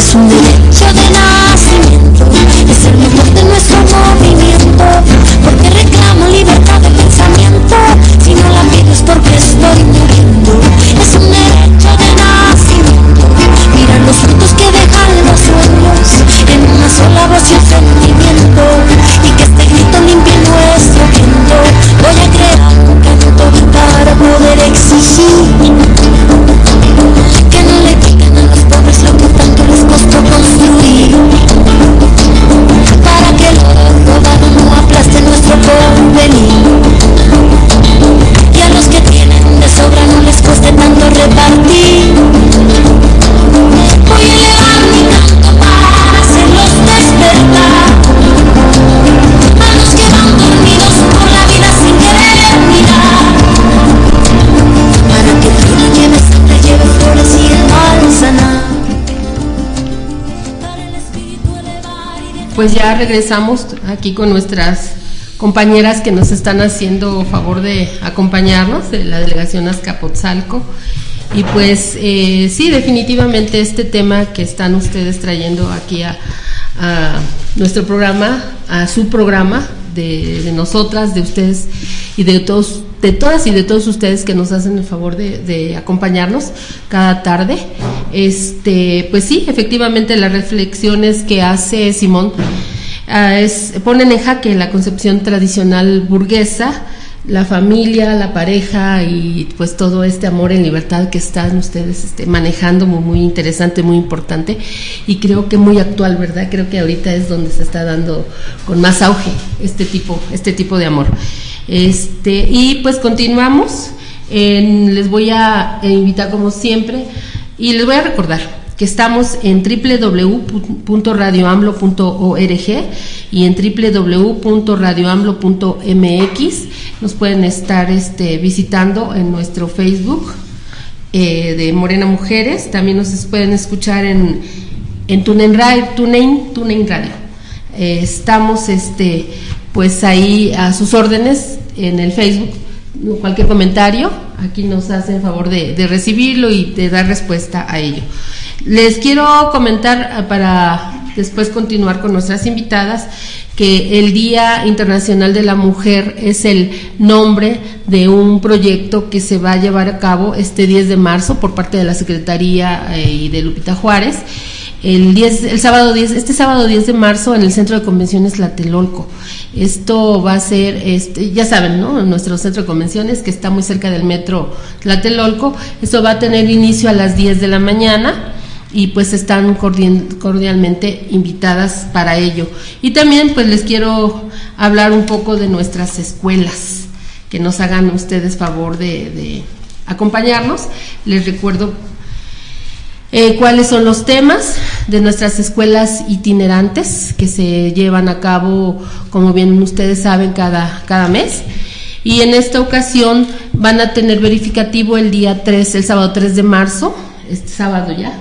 Es un derecho de nacimiento, es el motor de nuestro movimiento, porque reclamo libertad de pensamiento, si no la pido es porque estoy muriendo. Es un derecho de nacimiento, mira los frutos que dejan los sueños, en una sola voz y un sentimiento, y que este grito limpie nuestro viento. Voy a crear un canto para poder exigir que no le quiten a los pobres lo que tanto les costó construir, para que el oro robado no aplaste nuestro porvenir, y a los que tienen de sobra no les cueste tanto repartir. Voy a elevar mi canto para hacerlos despertar, a los que van dormidos por la vida sin querer mirar, para que el río lleve sangre, lleve flores y el mal sanar. Pues ya regresamos aquí con nuestras compañeras que nos están haciendo favor de acompañarnos de la delegación Azcapotzalco. Y pues sí, definitivamente este tema que están ustedes trayendo aquí a nuestro programa, a su programa, de nosotras, de ustedes y de todos, de todas y de todos ustedes que nos hacen el favor de acompañarnos cada tarde. Pues sí, efectivamente las reflexiones que hace Simón ponen en jaque la concepción tradicional burguesa, la familia, la pareja y pues todo este amor en libertad que están ustedes manejando, muy interesante, muy importante y creo que muy actual, ¿verdad? Creo que ahorita es donde se está dando con más auge este tipo de amor. Y pues continuamos, les voy a invitar como siempre y les voy a recordar que estamos en www.radioamlo.org y en www.radioamlo.mx. Nos pueden estar visitando en nuestro Facebook de Morena Mujeres. También nos pueden escuchar en TuneIn Radio. Estamos pues ahí a sus órdenes en el Facebook. Cualquier comentario, aquí nos hacen favor de recibirlo y de dar respuesta a ello. Les quiero comentar, para después continuar con nuestras invitadas, que el Día Internacional de la Mujer es el nombre de un proyecto que se va a llevar a cabo este 10 de marzo por parte de la Secretaría y de Lupita Juárez. Este sábado 10 de marzo en el Centro de Convenciones Tlatelolco. Esto va a ser, ya saben, ¿no? En nuestro centro de convenciones que está muy cerca del metro Tlatelolco. Esto va a tener inicio a las 10 de la mañana y pues están cordialmente invitadas para ello. Y también pues les quiero hablar un poco de nuestras escuelas, que nos hagan ustedes favor de acompañarnos. Les recuerdo cuáles son los temas de nuestras escuelas itinerantes que se llevan a cabo, como bien ustedes saben, cada mes. Y en esta ocasión van a tener verificativo el sábado 3 de marzo, este sábado ya.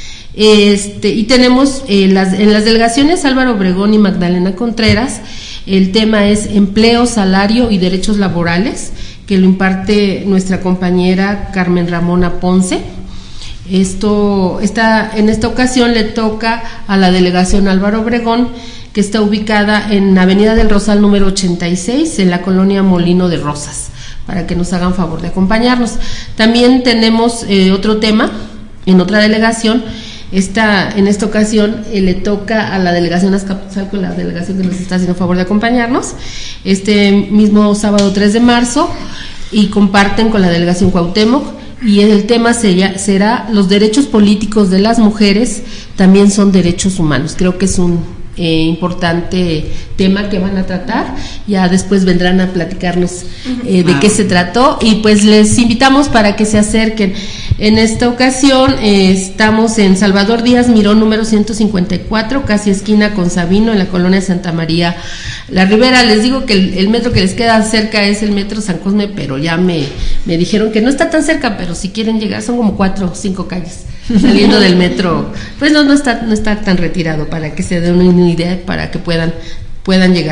Y tenemos en las delegaciones Álvaro Obregón y Magdalena Contreras. El tema es empleo, salario y derechos laborales, que lo imparte nuestra compañera Carmen Ramona Ponce. En esta ocasión le toca a la delegación Álvaro Obregón, que está ubicada en Avenida del Rosal número 86, en la colonia Molino de Rosas, para que nos hagan favor de acompañarnos. También tenemos otro tema en otra delegación. En esta ocasión le toca a la delegación Azcapotzalco, la delegación que nos está haciendo favor de acompañarnos, este mismo sábado 3 de marzo, y comparten con la delegación Cuauhtémoc, y el tema será los derechos políticos de las mujeres también son derechos humanos. Creo que es un importante tema que van a tratar. Ya después vendrán a platicarnos de qué se trató, y pues les invitamos para que se acerquen. En esta ocasión estamos en Salvador Díaz Mirón número 154, casi esquina con Sabino, en la colonia Santa María la Ribera. Les digo que el metro que les queda cerca es el metro San Cosme, pero ya me dijeron que no está tan cerca, pero si quieren llegar son como 4 o 5 calles saliendo del metro, pues no está tan retirado, para que se den una idea, para que puedan puedan llegar.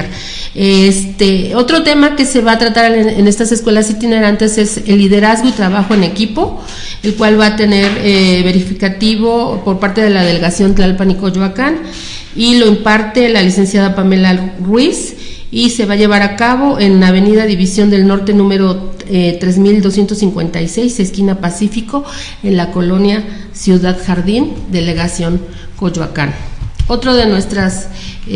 Otro tema que se va a tratar en estas escuelas itinerantes es el liderazgo y trabajo en equipo, el cual va a tener verificativo por parte de la delegación Tlalpan y Coyoacán, y lo imparte la licenciada Pamela Ruiz, y se va a llevar a cabo en Avenida División del Norte número 3256, esquina Pacífico, en la colonia Ciudad Jardín, delegación Coyoacán. Otro de nuestras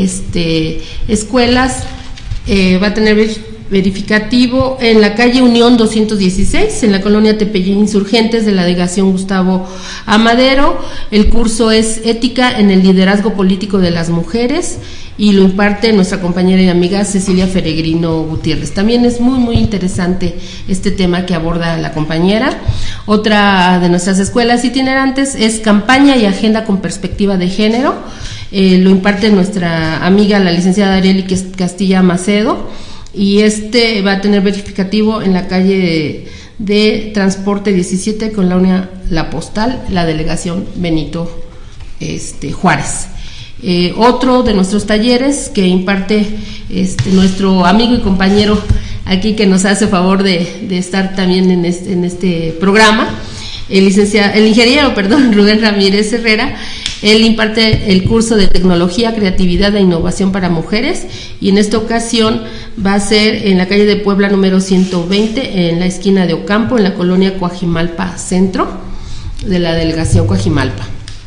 escuelas va a tener verificativo en la calle Unión 216, en la colonia Tepeyén Insurgentes, de la delegación Gustavo Amadero. El curso es Ética en el Liderazgo Político de las Mujeres, y lo imparte nuestra compañera y amiga Cecilia Feregrino Gutiérrez. También es muy, muy interesante este tema que aborda la compañera. Otra de nuestras escuelas itinerantes es Campaña y Agenda con Perspectiva de Género. Lo imparte nuestra amiga, la licenciada Arieli Castilla Macedo, y va a tener verificativo en la calle de Transporte 17, colonia La Postal, la delegación Benito Juárez. Otro de nuestros talleres que imparte nuestro amigo y compañero aquí, que nos hace favor de estar también en este programa, el ingeniero Rubén Ramírez Herrera. Él imparte el curso de Tecnología, Creatividad e Innovación para Mujeres, y en esta ocasión va a ser en la calle de Puebla número 120, en la esquina de Ocampo, en la colonia Coajimalpa Centro, de la delegación Coajimalpa.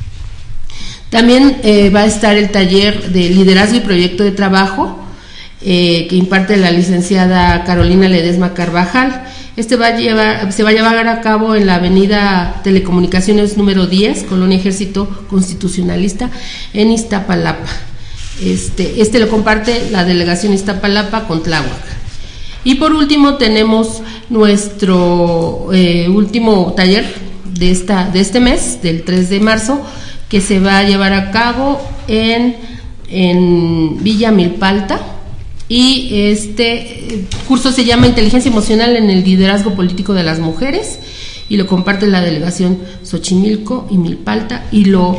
También va a estar el taller de Liderazgo y Proyecto de Trabajo, que imparte la licenciada Carolina Ledesma Carvajal. Se va a llevar a cabo en la avenida Telecomunicaciones número 10, Colonia Ejército Constitucionalista, en Iztapalapa. Lo comparte la delegación Iztapalapa con Tláhuac. Y por último tenemos nuestro último taller de este mes, del 3 de marzo, que se va a llevar a cabo en Villa Milpalta, y curso se llama Inteligencia Emocional en el Liderazgo Político de las Mujeres, y lo comparte la delegación Xochimilco y Milpalta, y lo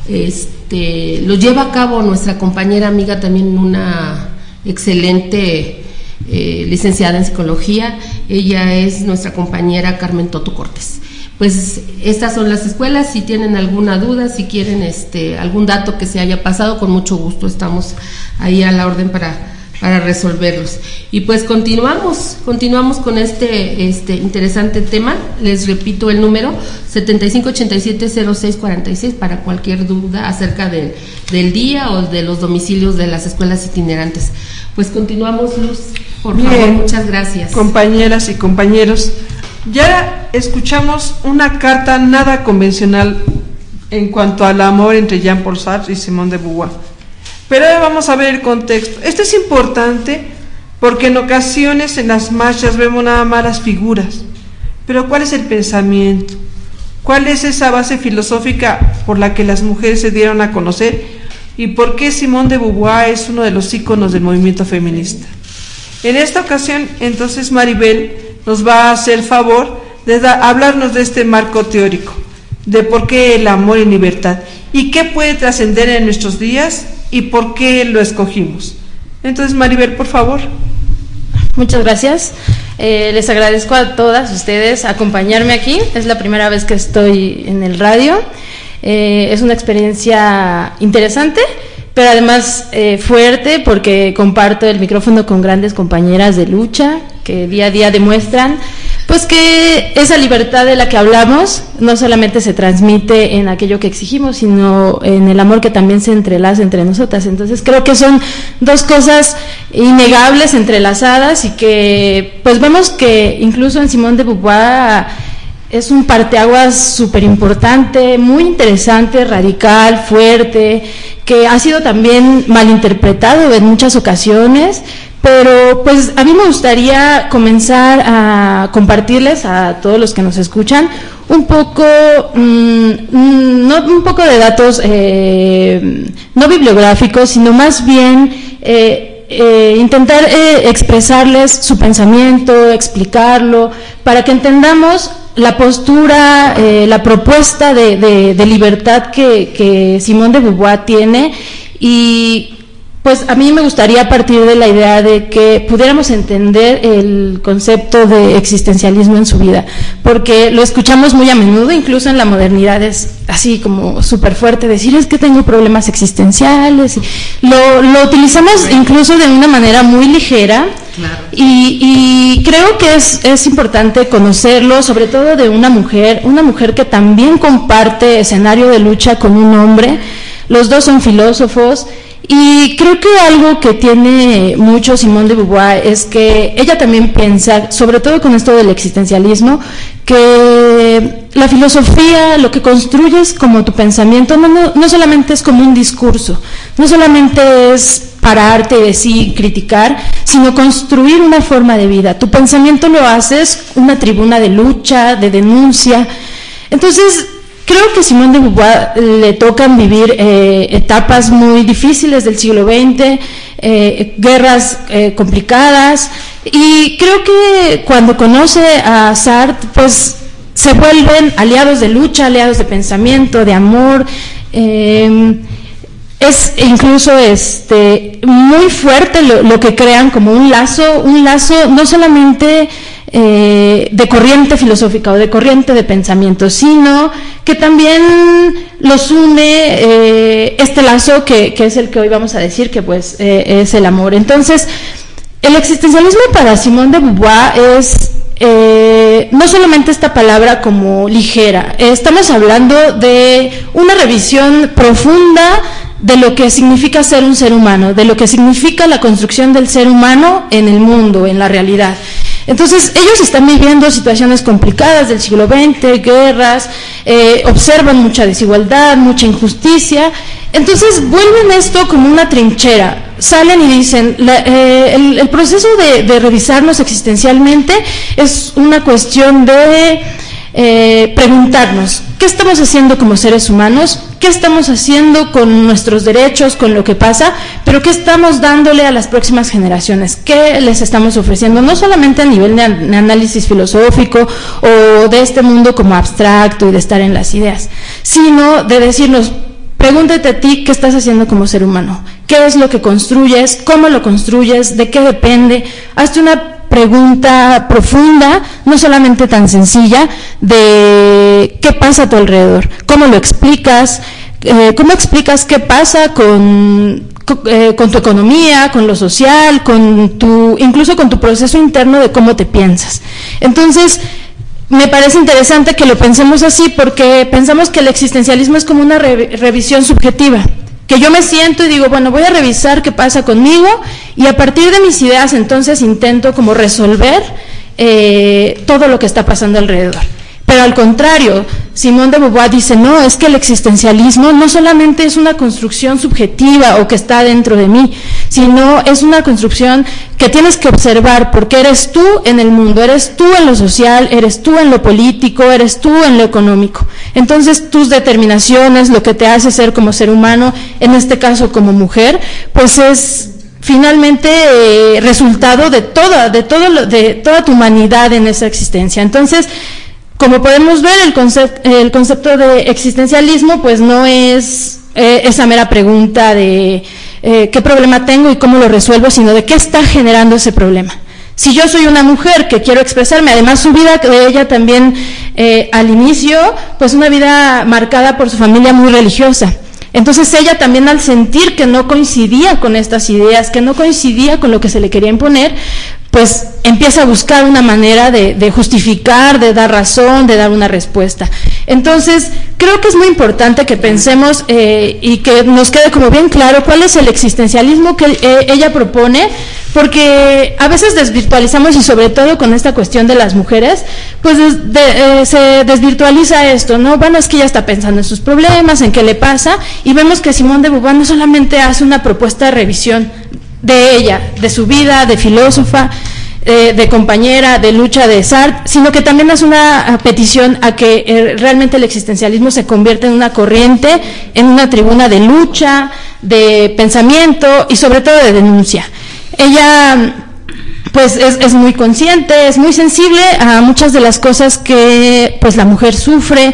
lleva a cabo nuestra compañera amiga, también una excelente licenciada en psicología. Ella es nuestra compañera Carmen Toto Cortés. Pues estas son las escuelas. Si tienen alguna duda, si quieren algún dato que se haya pasado, con mucho gusto estamos ahí a la orden para resolverlos. Y pues continuamos con este interesante tema. Les repito el número 7587-0646 para cualquier duda acerca del día o de los domicilios de las escuelas itinerantes. Pues continuamos, Luz, por favor. Muchas gracias. Compañeras y compañeros, ya escuchamos una carta nada convencional en cuanto al amor entre Jean-Paul Sartre y Simone de Beauvoir. Pero ahora vamos a ver el contexto. Esto es importante porque en ocasiones en las marchas vemos nada más las figuras. Pero ¿cuál es el pensamiento? ¿Cuál es esa base filosófica por la que las mujeres se dieron a conocer? ¿Y por qué Simone de Beauvoir es uno de los íconos del movimiento feminista? En esta ocasión, entonces, Maribel nos va a hacer el favor de hablarnos de este marco teórico, de por qué el amor y libertad, y qué puede trascender en nuestros días, y por qué lo escogimos. Entonces, Maribel, por favor. Muchas gracias. Les agradezco a todas ustedes acompañarme aquí. Es la primera vez que estoy en el radio. Es una experiencia interesante, pero además fuerte, porque comparto el micrófono con grandes compañeras de lucha que día a día demuestran pues que esa libertad de la que hablamos no solamente se transmite en aquello que exigimos, sino en el amor que también se entrelaza entre nosotras. Entonces creo que son dos cosas innegables, entrelazadas, y que pues vemos que incluso en Simone de Beauvoir es un parteaguas súper importante, muy interesante, radical, fuerte, que ha sido también malinterpretado en muchas ocasiones. Pero pues a mí me gustaría comenzar a compartirles a todos los que nos escuchan un poco, un poco de datos no bibliográficos, sino más bien intentar expresarles su pensamiento, explicarlo, para que entendamos la postura, la propuesta de libertad que Simone de Beauvoir tiene, y pues a mí me gustaría partir de la idea de que pudiéramos entender el concepto de existencialismo en su vida, porque lo escuchamos muy a menudo, incluso en la modernidad es así como súper fuerte decir es que tengo problemas existenciales, lo utilizamos incluso de una manera muy ligera. Claro. Y creo que es importante conocerlo, sobre todo de una mujer que también comparte escenario de lucha con un hombre. Los dos son filósofos. Y creo que algo que tiene mucho Simone de Beauvoir es que ella también piensa, sobre todo con esto del existencialismo, que la filosofía, lo que construyes como tu pensamiento, no solamente es como un discurso, no solamente es pararte y decir, criticar, sino construir una forma de vida. Tu pensamiento lo haces una tribuna de lucha, de denuncia. Entonces, creo que a Simone de Beauvoir le tocan vivir etapas muy difíciles del siglo XX, guerras complicadas, y creo que cuando conoce a Sartre, pues se vuelven aliados de lucha, aliados de pensamiento, de amor. Es incluso muy fuerte lo que crean como un lazo no solamente de corriente filosófica o de corriente de pensamiento, sino que también los une este lazo que es el que hoy vamos a decir que pues es el amor. Entonces, el existencialismo para Simone de Beauvoir es no solamente esta palabra como ligera, estamos hablando de una revisión profunda de lo que significa ser un ser humano, de lo que significa la construcción del ser humano en el mundo, en la realidad. Entonces, ellos están viviendo situaciones complicadas del siglo XX, guerras, observan mucha desigualdad, mucha injusticia. Entonces, vuelven esto como una trinchera. Salen y dicen, el proceso de revisarnos existencialmente es una cuestión de preguntarnos, ¿qué estamos haciendo como seres humanos? ¿Qué estamos haciendo con nuestros derechos, con lo que pasa? Pero ¿qué estamos dándole a las próximas generaciones? ¿Qué les estamos ofreciendo? No solamente a nivel de análisis filosófico o de este mundo como abstracto y de estar en las ideas, sino de decirnos, pregúntate a ti qué estás haciendo como ser humano, qué es lo que construyes, cómo lo construyes, de qué depende. Hazte una pregunta profunda, no solamente tan sencilla, de qué pasa a tu alrededor, cómo lo explicas, qué pasa con tu economía, con lo social, incluso con tu proceso interno de cómo te piensas. Entonces, me parece interesante que lo pensemos así, porque pensamos que el existencialismo es como una revisión subjetiva, que yo me siento y digo, bueno, voy a revisar qué pasa conmigo y a partir de mis ideas entonces intento como resolver todo lo que está pasando alrededor. Pero al contrario, Simone de Beauvoir dice, no, es que el existencialismo no solamente es una construcción subjetiva o que está dentro de mí, sino es una construcción que tienes que observar porque eres tú en el mundo, eres tú en lo social, eres tú en lo político, eres tú en lo económico. Entonces tus determinaciones, lo que te hace ser como ser humano, en este caso como mujer, pues es finalmente resultado de toda tu humanidad en esa existencia. Entonces, como podemos ver, el concepto de existencialismo pues no es esa mera pregunta de qué problema tengo y cómo lo resuelvo, sino de qué está generando ese problema. Si yo soy una mujer que quiero expresarme, además su vida de ella también al inicio, pues una vida marcada por su familia muy religiosa. Entonces ella también, al sentir que no coincidía con estas ideas, que no coincidía con lo que se le quería imponer, pues empieza a buscar una manera de justificar, de dar razón, de dar una respuesta. Entonces, creo que es muy importante que pensemos y que nos quede como bien claro cuál es el existencialismo que ella propone, porque a veces desvirtualizamos, y sobre todo con esta cuestión de las mujeres, pues se desvirtualiza esto, ¿no? Bueno, es que ella está pensando en sus problemas, en qué le pasa, y vemos que Simone de Beauvoir no solamente hace una propuesta de revisión de ella, de su vida, de filósofa, de compañera, de lucha de Sartre, sino que también hace una petición a que realmente el existencialismo se convierta en una corriente, en una tribuna de lucha, de pensamiento y sobre todo de denuncia. Ella pues es muy consciente, es muy sensible a muchas de las cosas que pues la mujer sufre,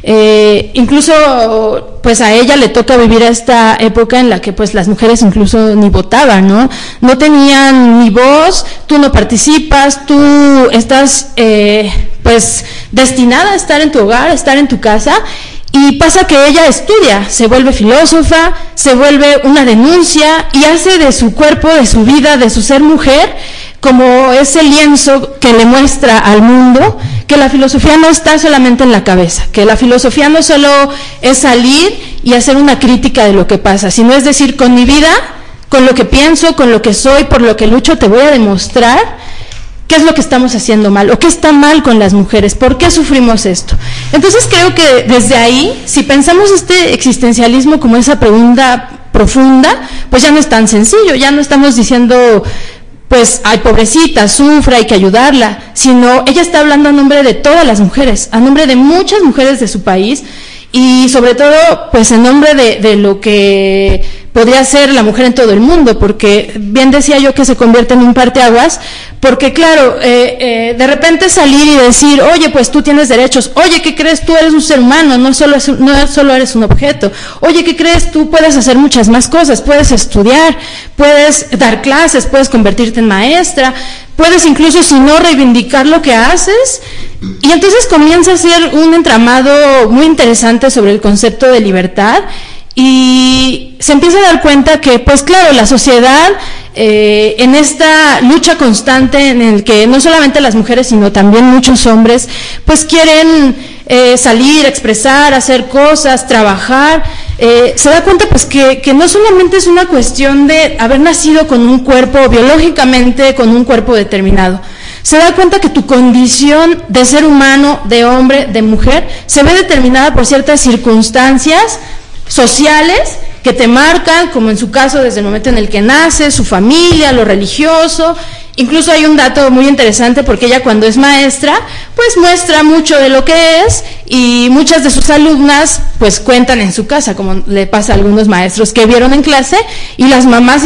incluso pues a ella le toca vivir esta época en la que pues las mujeres incluso ni votaban, no tenían ni voz, tú no participas, tú estás pues destinada a estar en tu hogar, a estar en tu casa. Y pasa que ella estudia, se vuelve filósofa, se vuelve una denuncia y hace de su cuerpo, de su vida, de su ser mujer, como ese lienzo que le muestra al mundo que la filosofía no está solamente en la cabeza, que la filosofía no solo es salir y hacer una crítica de lo que pasa, sino es decir, con mi vida, con lo que pienso, con lo que soy, por lo que lucho, te voy a demostrar qué es lo que estamos haciendo mal, o qué está mal con las mujeres, por qué sufrimos esto. Entonces creo que desde ahí, si pensamos este existencialismo como esa pregunta profunda, pues ya no es tan sencillo, ya no estamos diciendo, pues, ay, pobrecita, sufre, hay que ayudarla, sino ella está hablando a nombre de todas las mujeres, a nombre de muchas mujeres de su país, y sobre todo, pues, en nombre de lo que podría ser la mujer en todo el mundo, porque bien decía yo que se convierte en un parteaguas, porque claro, de repente salir y decir, oye, pues tú tienes derechos, oye, ¿qué crees? Tú eres un ser humano, no solo eres un objeto, oye, ¿qué crees? Tú puedes hacer muchas más cosas, puedes estudiar, puedes dar clases, puedes convertirte en maestra, puedes incluso, si no, reivindicar lo que haces, y entonces comienza a ser un entramado muy interesante sobre el concepto de libertad, y se empieza a dar cuenta que, pues claro, la sociedad, en esta lucha constante en el que no solamente las mujeres, sino también muchos hombres, pues quieren salir, expresar, hacer cosas, trabajar, se da cuenta pues que no solamente es una cuestión de haber nacido con un cuerpo, biológicamente con un cuerpo determinado, se da cuenta que tu condición de ser humano, de hombre, de mujer, se ve determinada por ciertas circunstancias sociales que te marcan, como en su caso desde el momento en el que nace, su familia, lo religioso. Incluso hay un dato muy interesante porque ella, cuando es maestra, pues muestra mucho de lo que es, y muchas de sus alumnas pues cuentan en su casa, como le pasa a algunos maestros que vieron en clase, y las mamás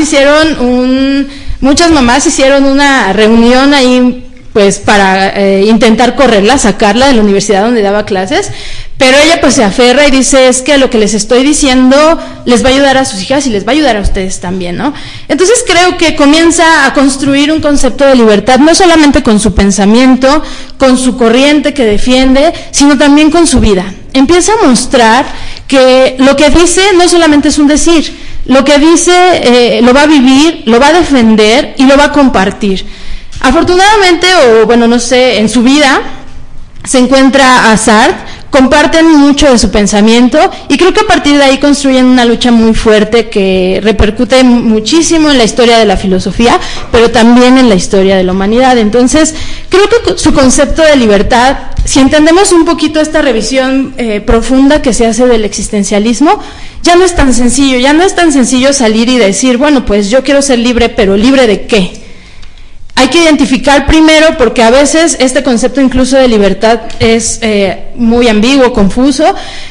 muchas mamás hicieron una reunión ahí pues para intentar correrla, sacarla de la universidad donde daba clases, pero ella pues se aferra y dice, es que lo que les estoy diciendo les va a ayudar a sus hijas y les va a ayudar a ustedes también, ¿no? Entonces creo que comienza a construir un concepto de libertad, no solamente con su pensamiento, con su corriente que defiende, sino también con su vida. Empieza a mostrar que lo que dice no solamente es un decir, lo que dice lo va a vivir, lo va a defender y lo va a compartir. Afortunadamente, o bueno, no sé, en su vida se encuentra a Sartre, comparten mucho de su pensamiento, y creo que a partir de ahí construyen una lucha muy fuerte que repercute muchísimo en la historia de la filosofía, pero también en la historia de la humanidad. Entonces, creo que su concepto de libertad, si entendemos un poquito esta revisión profunda que se hace del existencialismo, ya no es tan sencillo salir y decir, bueno, pues yo quiero ser libre, pero ¿libre de qué? Hay que identificar primero, porque a veces este concepto incluso de libertad es muy ambiguo, confuso,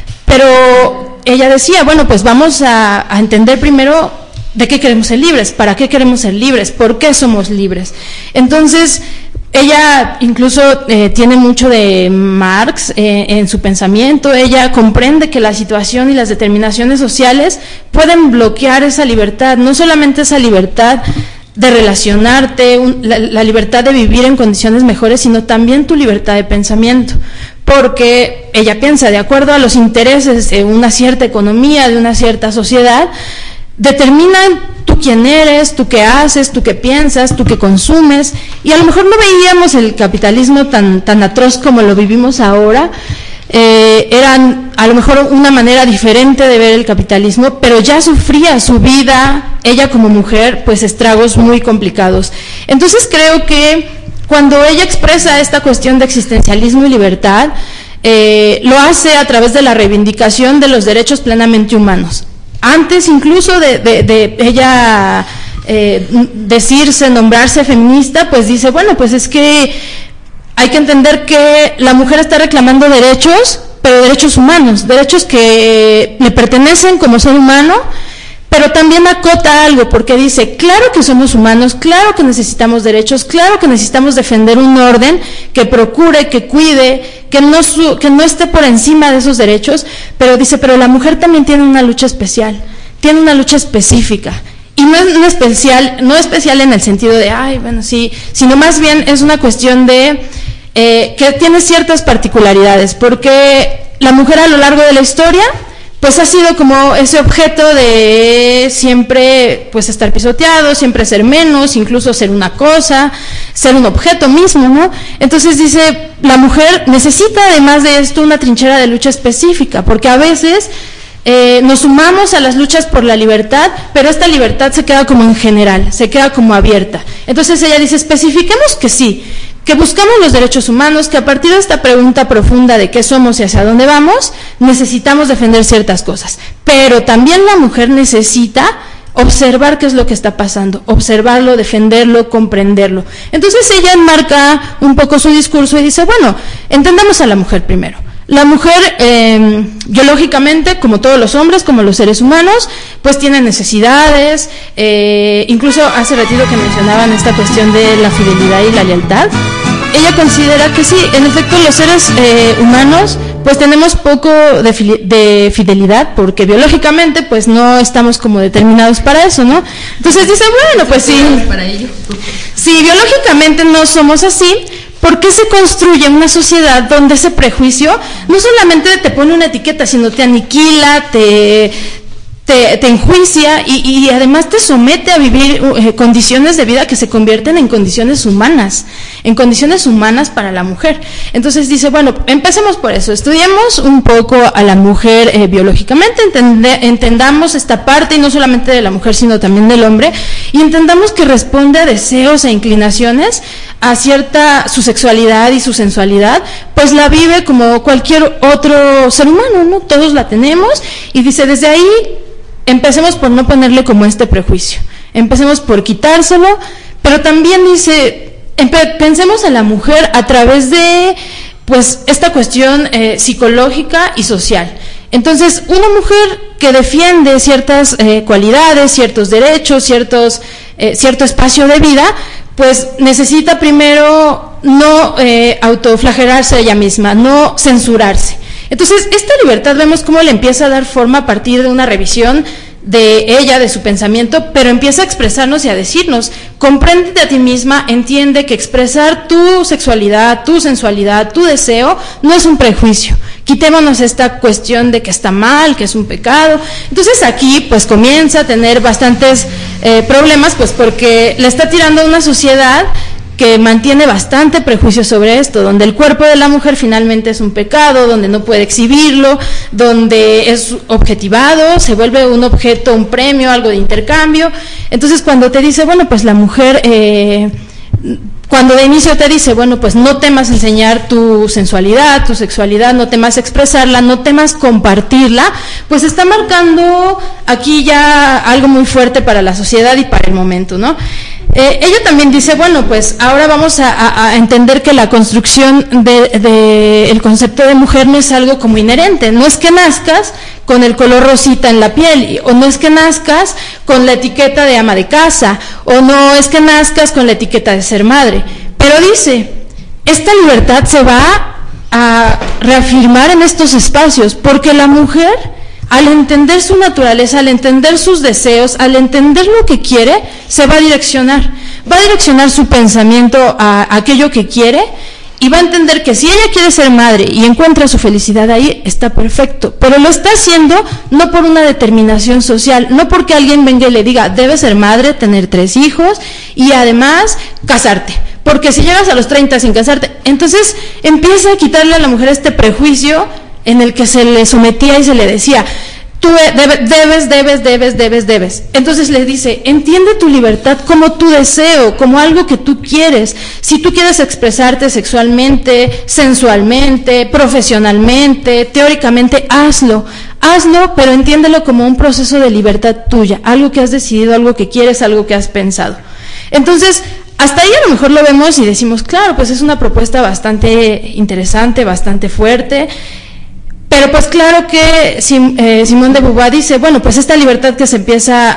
pero ella decía, bueno, pues vamos a entender primero de qué queremos ser libres, para qué queremos ser libres, por qué somos libres. Entonces, ella incluso tiene mucho de Marx en su pensamiento. Ella comprende que la situación y las determinaciones sociales pueden bloquear esa libertad, no solamente esa libertad de relacionarte, la libertad de vivir en condiciones mejores, sino también tu libertad de pensamiento, porque ella piensa, de acuerdo a los intereses de una cierta economía, de una cierta sociedad, determinan tú quién eres, tú qué haces, tú qué piensas, tú qué consumes, y a lo mejor no veíamos el capitalismo tan atroz como lo vivimos ahora. Eran a lo mejor una manera diferente de ver el capitalismo, pero ya sufría su vida, ella como mujer, pues estragos muy complicados. Entonces creo que cuando ella expresa esta cuestión de existencialismo y libertad, lo hace a través de la reivindicación de los derechos plenamente humanos. Antes incluso de ella nombrarse feminista, pues dice, bueno, pues es que hay que entender que la mujer está reclamando derechos, pero derechos humanos, derechos que le pertenecen como ser humano, pero también acota algo, porque dice, claro que somos humanos, claro que necesitamos derechos, claro que necesitamos defender un orden que procure, que cuide, que no esté por encima de esos derechos, pero dice, pero la mujer también tiene una lucha especial, tiene una lucha específica, y no especial en el sentido de, ay, bueno, sí, sino más bien es una cuestión de que tiene ciertas particularidades, porque la mujer a lo largo de la historia pues ha sido como ese objeto de siempre pues estar pisoteado, siempre ser menos, incluso ser una cosa, ser un objeto mismo, ¿no? Entonces dice, la mujer necesita además de esto una trinchera de lucha específica, porque a veces nos sumamos a las luchas por la libertad, pero esta libertad se queda como en general, se queda como abierta. Entonces ella dice, especifiquemos que sí, que buscamos los derechos humanos, que a partir de esta pregunta profunda de qué somos y hacia dónde vamos, necesitamos defender ciertas cosas, pero también la mujer necesita observar qué es lo que está pasando, observarlo, defenderlo, comprenderlo. Entonces ella enmarca un poco su discurso y dice, bueno, entendamos a la mujer primero. La mujer, biológicamente, como todos los hombres, como los seres humanos, pues tiene necesidades, incluso hace ratito que mencionaban esta cuestión de la fidelidad y la lealtad. Ella considera que sí, en efecto, los seres humanos, pues tenemos poco de fidelidad, porque biológicamente, pues no estamos como determinados para eso, ¿no? Entonces dice, bueno, pues sí, si biológicamente no somos así, ¿por qué se construye una sociedad donde ese prejuicio no solamente te pone una etiqueta, sino te aniquila, te enjuicia y además te somete a vivir condiciones de vida que se convierten en condiciones humanas para la mujer? Entonces dice, bueno, empecemos por eso, estudiemos un poco a la mujer biológicamente, entendamos esta parte, y no solamente de la mujer, sino también del hombre, y entendamos que responde a deseos e inclinaciones, a su sexualidad y su sensualidad, pues la vive como cualquier otro ser humano, ¿no? Todos la tenemos, y dice, desde ahí empecemos por no ponerle como este prejuicio, empecemos por quitárselo, pero también dice, pensemos en la mujer a través de pues esta cuestión psicológica y social. Entonces, una mujer que defiende ciertas cualidades, ciertos derechos, cierto espacio de vida, pues necesita primero no autoflagelarse a ella misma, no censurarse. Entonces, esta libertad vemos cómo le empieza a dar forma a partir de una revisión de ella, de su pensamiento, pero empieza a expresarnos y a decirnos, compréndete a ti misma, entiende que expresar tu sexualidad, tu sensualidad, tu deseo, no es un prejuicio. Quitémonos esta cuestión de que está mal, que es un pecado. Entonces aquí pues comienza a tener bastantes problemas, pues porque le está tirando a una sociedad que mantiene bastante prejuicio sobre esto, donde el cuerpo de la mujer finalmente es un pecado, donde no puede exhibirlo, donde es objetivado, se vuelve un objeto, un premio, algo de intercambio. Entonces cuando te dice, bueno, pues la mujer, cuando de inicio te dice, bueno, pues no temas enseñar tu sensualidad, tu sexualidad, no temas expresarla, no temas compartirla, pues está marcando aquí ya algo muy fuerte para la sociedad y para el momento, ¿no? Ella también dice, bueno, pues ahora vamos a entender que la construcción el concepto de mujer no es algo como inherente, no es que nazcas con el color rosita en la piel, o no es que nazcas con la etiqueta de ama de casa, o no es que nazcas con la etiqueta de ser madre, pero dice, esta libertad se va a reafirmar en estos espacios, porque la mujer, al entender su naturaleza, al entender sus deseos, al entender lo que quiere, se va a direccionar su pensamiento a aquello que quiere, y va a entender que si ella quiere ser madre y encuentra su felicidad ahí, está perfecto, pero lo está haciendo no por una determinación social, no porque alguien venga y le diga, debes ser madre, tener 3 hijos y además casarte, porque si llegas a los 30 sin casarte, entonces empieza a quitarle a la mujer este prejuicio en el que se le sometía y se le decía, tú debes. Entonces le dice, entiende tu libertad como tu deseo, como algo que tú quieres. Si tú quieres expresarte sexualmente, sensualmente, profesionalmente, teóricamente, hazlo, pero entiéndelo como un proceso de libertad tuya, algo que has decidido, algo que quieres, algo que has pensado. Entonces, hasta ahí a lo mejor lo vemos y decimos, claro, pues es una propuesta bastante interesante, bastante fuerte. Pero pues claro que Simone de Beauvoir dice, bueno, pues esta libertad que se empieza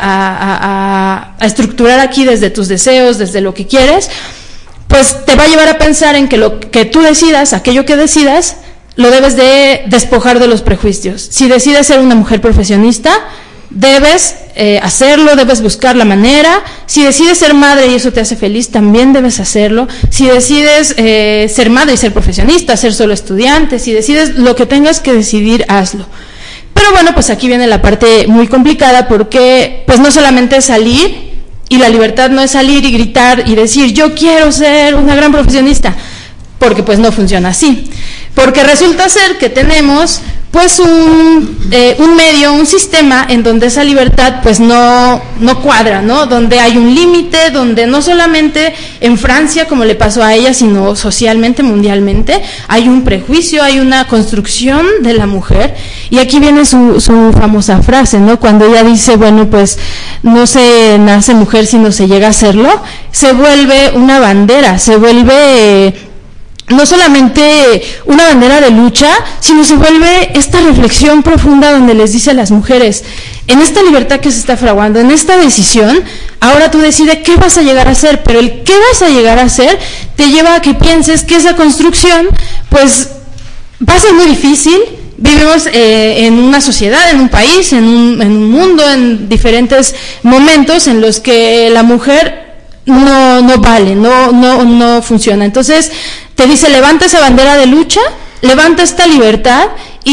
a estructurar aquí desde tus deseos, desde lo que quieres, pues te va a llevar a pensar en que lo que tú decidas, aquello que decidas, lo debes de despojar de los prejuicios. Si decides ser una mujer profesionista, debes hacerlo, debes buscar la manera. Si decides ser madre y eso te hace feliz, también debes hacerlo. Si decides ser madre y ser profesionista, ser solo estudiante, si decides lo que tengas que decidir, hazlo. Pero bueno, pues aquí viene la parte muy complicada, porque pues no solamente es salir, y la libertad no es salir y gritar y decir yo quiero ser una gran profesionista, porque pues no funciona así. Porque resulta ser que tenemos pues un medio, un sistema en donde esa libertad pues no cuadra, ¿no? Donde hay un límite, donde no solamente en Francia, como le pasó a ella, sino socialmente, mundialmente, hay un prejuicio, hay una construcción de la mujer. Y aquí viene su famosa frase, ¿no? Cuando ella dice, bueno, pues no se nace mujer sino se llega a serlo, se vuelve una bandera, se vuelve no solamente una bandera de lucha, sino se vuelve esta reflexión profunda donde les dice a las mujeres, en esta libertad que se está fraguando, en esta decisión, ahora tú decides qué vas a llegar a ser, pero el qué vas a llegar a ser te lleva a que pienses que esa construcción pues va a ser muy difícil. Vivimos en una sociedad, en un país, en un mundo, en diferentes momentos en los que la mujer no vale, no funciona. Entonces te dice, levanta esa bandera de lucha, levanta esta libertad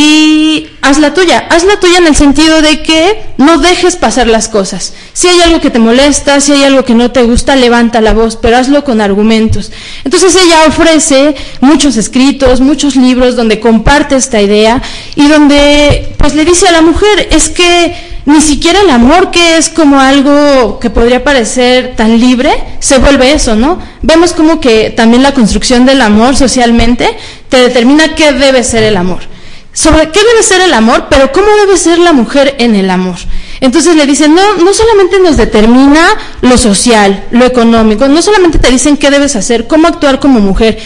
y hazla tuya en el sentido de que no dejes pasar las cosas. Si hay algo que te molesta, si hay algo que no te gusta, levanta la voz, pero hazlo con argumentos. Entonces ella ofrece muchos escritos, muchos libros donde comparte esta idea y donde pues le dice a la mujer, es que ni siquiera el amor, que es como algo que podría parecer tan libre, se vuelve eso, ¿no? Vemos como que también la construcción del amor socialmente te determina qué debe ser el amor. Sobre qué debe ser el amor, pero cómo debe ser la mujer en el amor. Entonces le dicen, no solamente nos determina lo social, lo económico, no solamente te dicen qué debes hacer, cómo actuar como mujer,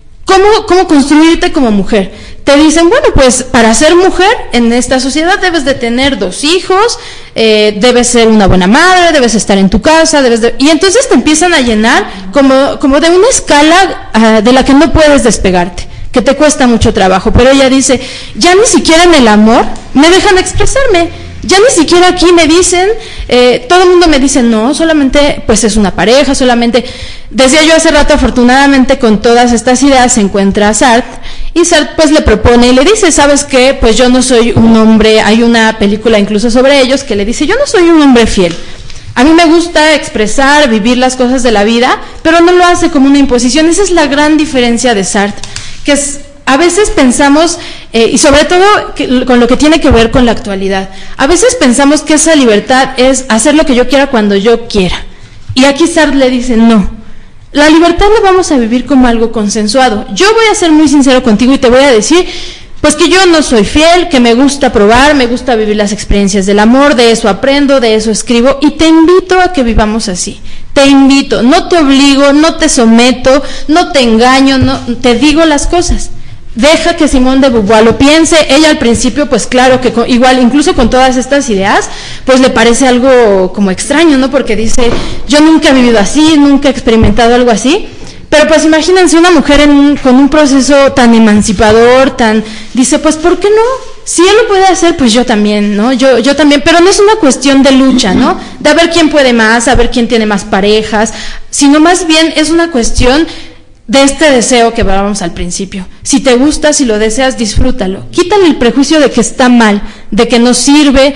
cómo construirte como mujer. Te dicen, bueno, pues para ser mujer en esta sociedad debes de tener 2 hijos, debes ser una buena madre, debes estar en tu casa, y entonces te empiezan a llenar como de una escala de la que no puedes despegarte, que te cuesta mucho trabajo. Pero ella dice, ya ni siquiera en el amor me dejan expresarme. Ya ni siquiera aquí me dicen, todo el mundo me dice, no, solamente pues es una pareja, solamente, decía yo hace rato, afortunadamente con todas estas ideas se encuentra Sartre, y Sartre pues le propone y le dice, ¿sabes qué? Pues yo no soy un hombre, hay una película incluso sobre ellos que le dice, yo no soy un hombre fiel. A mí me gusta expresar, vivir las cosas de la vida, pero no lo hace como una imposición. Esa es la gran diferencia de Sartre, que es, a veces pensamos, y sobre todo con lo que tiene que ver con la actualidad, a veces pensamos que esa libertad es hacer lo que yo quiera cuando yo quiera. Y aquí Sartre le dice, no, la libertad la vamos a vivir como algo consensuado. Yo voy a ser muy sincero contigo y te voy a decir, pues que yo no soy fiel, que me gusta probar, me gusta vivir las experiencias del amor, de eso aprendo, de eso escribo, y te invito a que vivamos así. Te invito, no te obligo, no te someto, no te engaño, no, te digo las cosas. Deja que Simone de Beauvoir lo piense. Ella al principio, pues claro que igual, incluso con todas estas ideas, pues le parece algo como extraño, ¿no? Porque dice, yo nunca he vivido así, nunca he experimentado algo así. Pero pues imagínense una mujer con un proceso tan emancipador, dice, pues ¿por qué no? Si él lo puede hacer, pues yo también, ¿no? Yo también, pero no es una cuestión de lucha, ¿no? De a ver quién puede más, a ver quién tiene más parejas, sino más bien es una cuestión de este deseo que hablábamos al principio. Si te gusta, si lo deseas, disfrútalo. Quítale el prejuicio de que está mal, de que no sirve,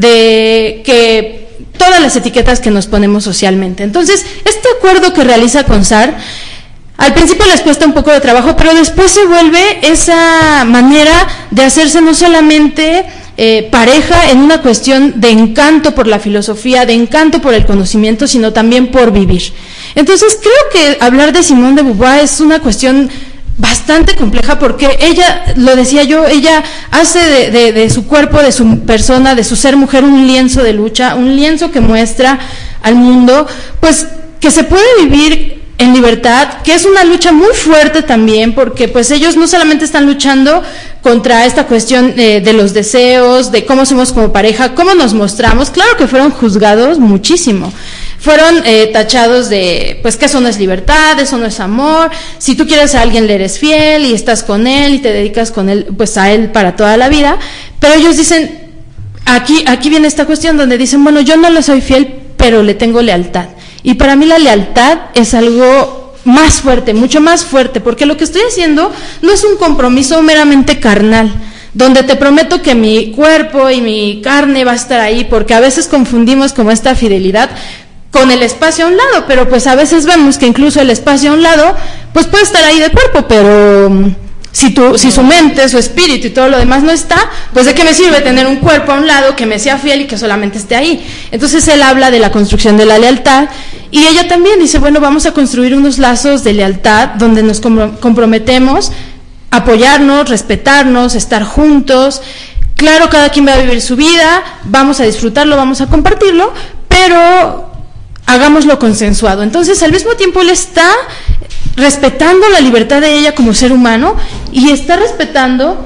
de que todas las etiquetas que nos ponemos socialmente. Entonces, este acuerdo que realiza con Sartre, al principio les cuesta un poco de trabajo, pero después se vuelve esa manera de hacerse no solamente pareja en una cuestión de encanto por la filosofía, de encanto por el conocimiento, sino también por vivir. Entonces creo que hablar de Simone de Beauvoir es una cuestión bastante compleja, porque ella, lo decía yo, ella hace de su cuerpo, de su persona, de su ser mujer, un lienzo de lucha, un lienzo que muestra al mundo, pues que se puede vivir en libertad, que es una lucha muy fuerte también, porque pues ellos no solamente están luchando contra esta cuestión de los deseos, de cómo somos como pareja, cómo nos mostramos. Claro que fueron juzgados muchísimo, fueron tachados de, pues que eso no es libertad, eso no es amor, si tú quieres a alguien le eres fiel y estás con él y te dedicas con él, pues a él para toda la vida. Pero ellos dicen, aquí viene esta cuestión donde dicen, bueno, yo no le soy fiel, pero le tengo lealtad. Y para mí la lealtad es algo más fuerte, mucho más fuerte, porque lo que estoy haciendo no es un compromiso meramente carnal, donde te prometo que mi cuerpo y mi carne va a estar ahí, porque a veces confundimos como esta fidelidad con el espacio a un lado, pero pues a veces vemos que incluso el espacio a un lado, pues puede estar ahí de cuerpo, pero si su mente, su espíritu y todo lo demás no está, pues ¿de qué me sirve tener un cuerpo a un lado que me sea fiel y que solamente esté ahí? Entonces él habla de la construcción de la lealtad, y ella también dice, bueno, vamos a construir unos lazos de lealtad donde nos comprometemos a apoyarnos, respetarnos, estar juntos. Claro, cada quien va a vivir su vida, vamos a disfrutarlo, vamos a compartirlo, pero hagámoslo consensuado. Entonces, al mismo tiempo él está respetando la libertad de ella como ser humano y está respetando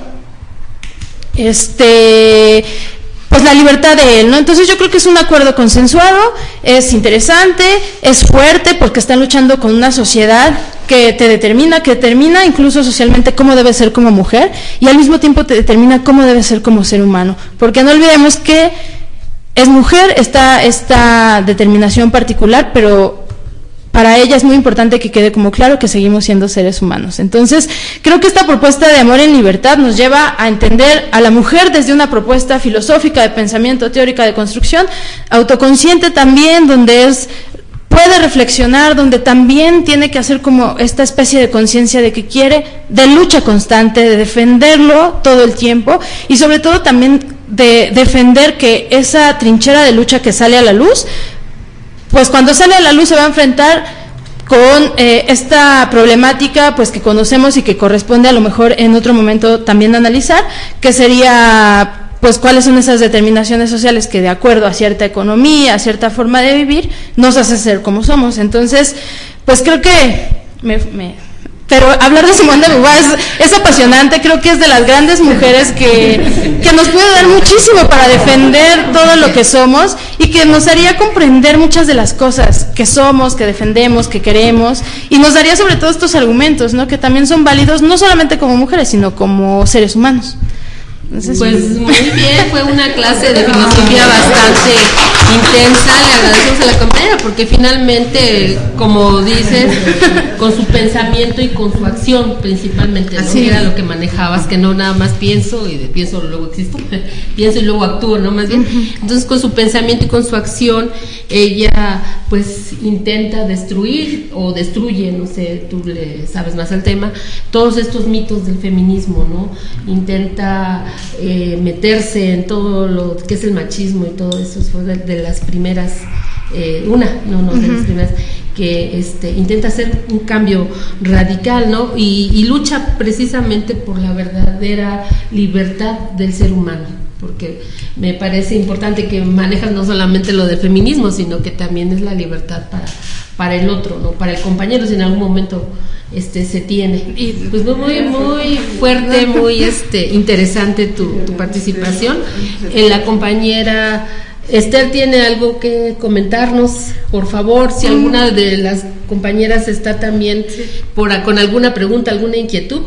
pues la libertad de él, ¿no? Entonces yo creo que es un acuerdo consensuado, es interesante, es fuerte, porque están luchando con una sociedad que te determina, incluso socialmente cómo debes ser como mujer, y al mismo tiempo te determina cómo debes ser como ser humano, porque no olvidemos que es mujer esta determinación particular, pero para ella es muy importante que quede como claro que seguimos siendo seres humanos. Entonces, creo que esta propuesta de amor en libertad nos lleva a entender a la mujer desde una propuesta filosófica de pensamiento, teórica de construcción, autoconsciente también, donde puede reflexionar, donde también tiene que hacer como esta especie de conciencia de que quiere, de lucha constante, de defenderlo todo el tiempo, y sobre todo también de defender que esa trinchera de lucha que sale a la luz, pues cuando sale a la luz se va a enfrentar con esta problemática pues que conocemos y que corresponde a lo mejor en otro momento también analizar, que sería pues cuáles son esas determinaciones sociales que de acuerdo a cierta economía, a cierta forma de vivir, nos hace ser como somos. Entonces, pues creo que pero hablar de Simone de Beauvoir es apasionante, creo que es de las grandes mujeres que nos puede dar muchísimo para defender todo lo que somos y que nos haría comprender muchas de las cosas que somos, que defendemos, que queremos, y nos daría sobre todo estos argumentos, ¿no? Que también son válidos no solamente como mujeres, sino como seres humanos. Entonces, pues muy bien, fue una clase de filosofía bastante intensa, le agradecemos a la compañera porque finalmente, como dices, con su pensamiento y con su acción principalmente, ¿no? Que era lo que manejabas, que no nada más pienso y de pienso luego existo, pienso y luego actúo, ¿no? Más bien, entonces con su pensamiento y con su acción, ella pues intenta destruir o destruye, no sé, tú le sabes más al tema, todos estos mitos del feminismo, ¿no? Intenta meterse en todo lo que es el machismo y todo eso, fue de las primeras, de las primeras que intenta hacer un cambio radical, ¿no? Y lucha precisamente por la verdadera libertad del ser humano, porque me parece importante que manejas no solamente lo del feminismo, sino que también es la libertad para el otro, ¿no? Para el compañero, si en algún momento se tiene. Y pues muy fuerte, muy interesante tu participación. La compañera Esther tiene algo que comentarnos, por favor, si alguna de las compañeras está también con alguna pregunta, alguna inquietud.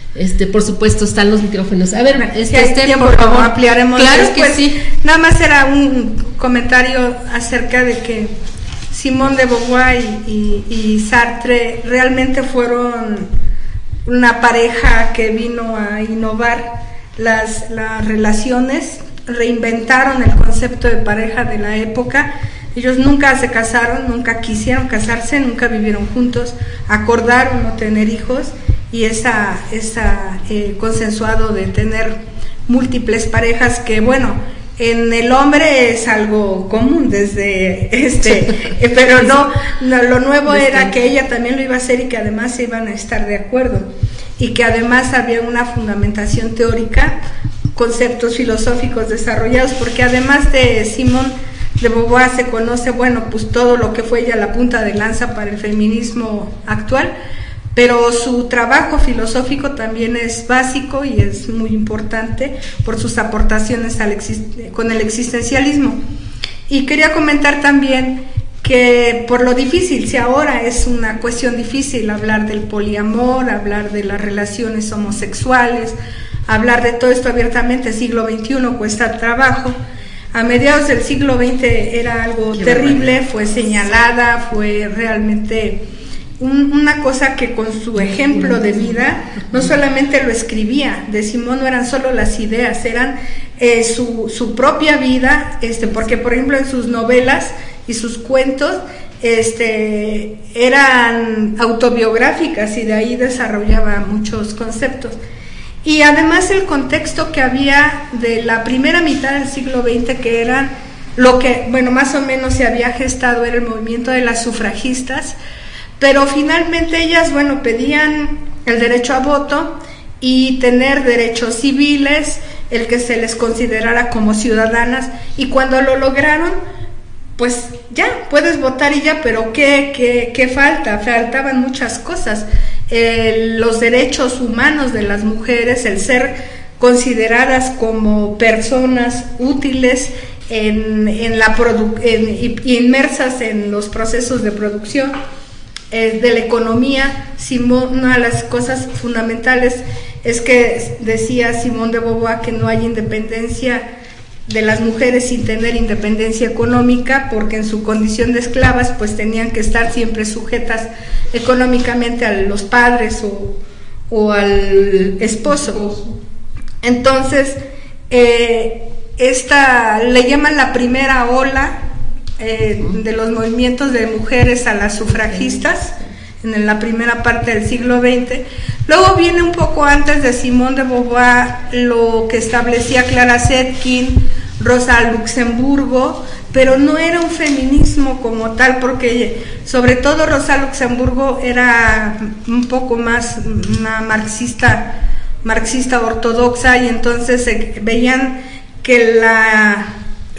Por supuesto están los micrófonos. A ver, Esther, por favor, ampliaremos. Claro después. que sí. Nada más era un comentario acerca de que Simone de Beauvoir y Sartre realmente fueron una pareja que vino a innovar las relaciones, reinventaron el concepto de pareja de la época. Ellos nunca se casaron, nunca quisieron casarse, nunca vivieron juntos, acordaron no tener hijos, y esa consensuado de tener múltiples parejas, que bueno, en el hombre es algo común desde pero no, lo nuevo era que ella también lo iba a hacer y que además se iban a estar de acuerdo, y que además había una fundamentación teórica, conceptos filosóficos desarrollados, porque además de Simone de Beauvoir se conoce, bueno, pues todo lo que fue ella la punta de lanza para el feminismo actual, pero su trabajo filosófico también es básico y es muy importante por sus aportaciones con el existencialismo. Y quería comentar también que por lo difícil, si ahora es una cuestión difícil hablar del poliamor, hablar de las relaciones homosexuales, hablar de todo esto abiertamente, siglo XXI cuesta trabajo. A mediados del siglo XX era algo terrible, fue señalada, fue realmente una cosa que con su ejemplo de vida no solamente lo escribía, de Simón no eran solo las ideas, eran su propia vida, porque por ejemplo en sus novelas y sus cuentos eran autobiográficas y de ahí desarrollaba muchos conceptos. Y además el contexto que había de la primera mitad del siglo XX, que eran lo que, bueno, más o menos se había gestado, era el movimiento de las sufragistas, pero finalmente ellas, bueno, pedían el derecho a voto y tener derechos civiles, el que se les considerara como ciudadanas, y cuando lo lograron, pues ya, puedes votar y ya, pero ¿qué falta? Faltaban muchas cosas. Los derechos humanos de las mujeres, el ser consideradas como personas útiles inmersas en los procesos de producción de la economía. Una de las cosas fundamentales es que decía Simone de Beauvoir que no hay independencia de las mujeres sin tener independencia económica, porque en su condición de esclavas pues tenían que estar siempre sujetas económicamente a los padres o al esposo. Entonces esta le llaman la primera ola de los movimientos de mujeres a las sufragistas en la primera parte del siglo XX. Luego viene un poco antes de Simone de Beauvoir lo que establecía Clara Zetkin, Rosa Luxemburgo, pero no era un feminismo como tal, porque sobre todo Rosa Luxemburgo era un poco más una marxista ortodoxa, y entonces veían que la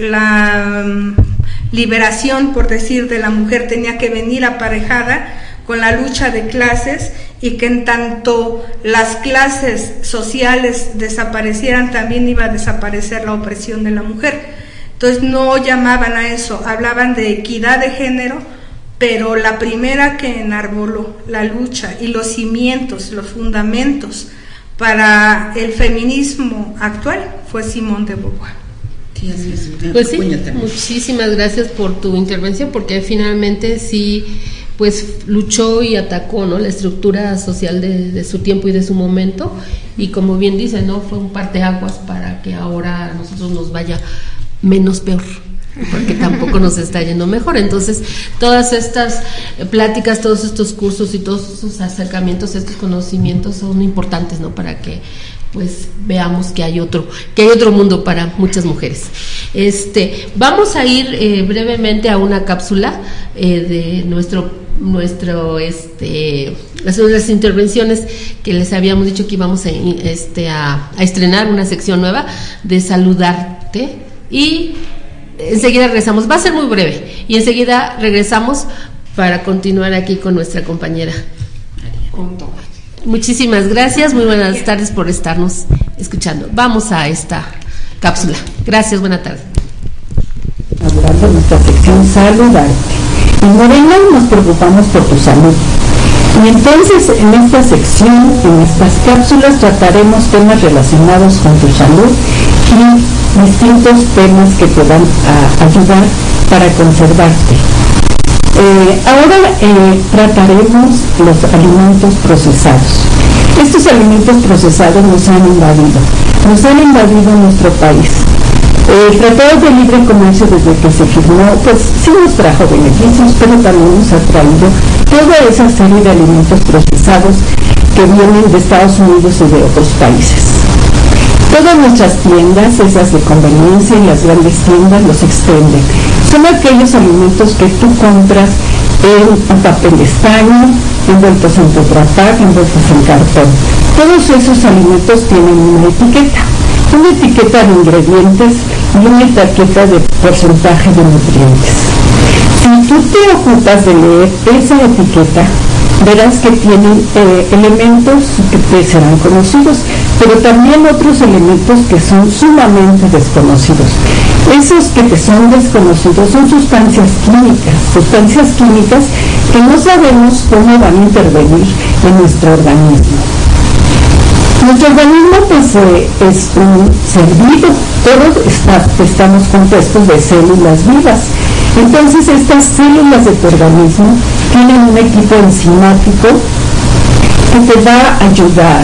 liberación, por decir, de la mujer tenía que venir aparejada con la lucha de clases, y que en tanto las clases sociales desaparecieran, también iba a desaparecer la opresión de la mujer. Entonces no llamaban a eso, hablaban de equidad de género, pero la primera que enarboló la lucha y los cimientos, los fundamentos para el feminismo actual fue Simone de Beauvoir. Pues sí, muchísimas gracias por tu intervención, porque finalmente sí, pues luchó y atacó, ¿no?, la estructura social de su tiempo y de su momento, y como bien dice, ¿no?, fue un parteaguas para que ahora a nosotros nos vaya menos peor, porque tampoco nos está yendo mejor. Entonces todas estas pláticas, todos estos cursos y todos estos acercamientos, estos conocimientos son importantes, ¿no?, para que pues veamos que hay otro mundo para muchas mujeres. Vamos a ir brevemente a una cápsula de las intervenciones que les habíamos dicho que íbamos a estrenar una sección nueva de saludarte, y enseguida regresamos. Va a ser muy breve y enseguida regresamos para continuar aquí con nuestra compañera. Muchísimas gracias, muy buenas tardes por estarnos escuchando. Vamos a esta cápsula. Gracias, buena tarde. Hablando de nuestra sección Saludarte. En Morena nos preocupamos por tu salud. Y entonces en esta sección, en estas cápsulas, trataremos temas relacionados con tu salud y distintos temas que te van a ayudar para conservarte. Ahora trataremos los alimentos procesados. Estos alimentos procesados nos han invadido nuestro país. El Tratado de Libre Comercio, desde que se firmó, pues sí nos trajo beneficios, pero también nos ha traído toda esa serie de alimentos procesados que vienen de Estados Unidos y de otros países. Todas nuestras tiendas, esas de conveniencia y las grandes tiendas, los extienden. Son aquellos alimentos que tú compras en papel de estaño, envueltos en Tetra Pak, envueltos en cartón. Todos esos alimentos tienen una etiqueta. una etiqueta de ingredientes y una etiqueta de porcentaje de nutrientes. Si tú te ocupas de leer esa etiqueta, verás que tienen elementos que te serán conocidos, pero también otros elementos que son sumamente desconocidos. Esos que te son desconocidos son sustancias químicas que no sabemos cómo van a intervenir en nuestro organismo. Nuestro organismo pues es un ser vivo, todos estamos compuestos de células vivas. Entonces estas células de tu organismo tienen un equipo enzimático que te va a ayudar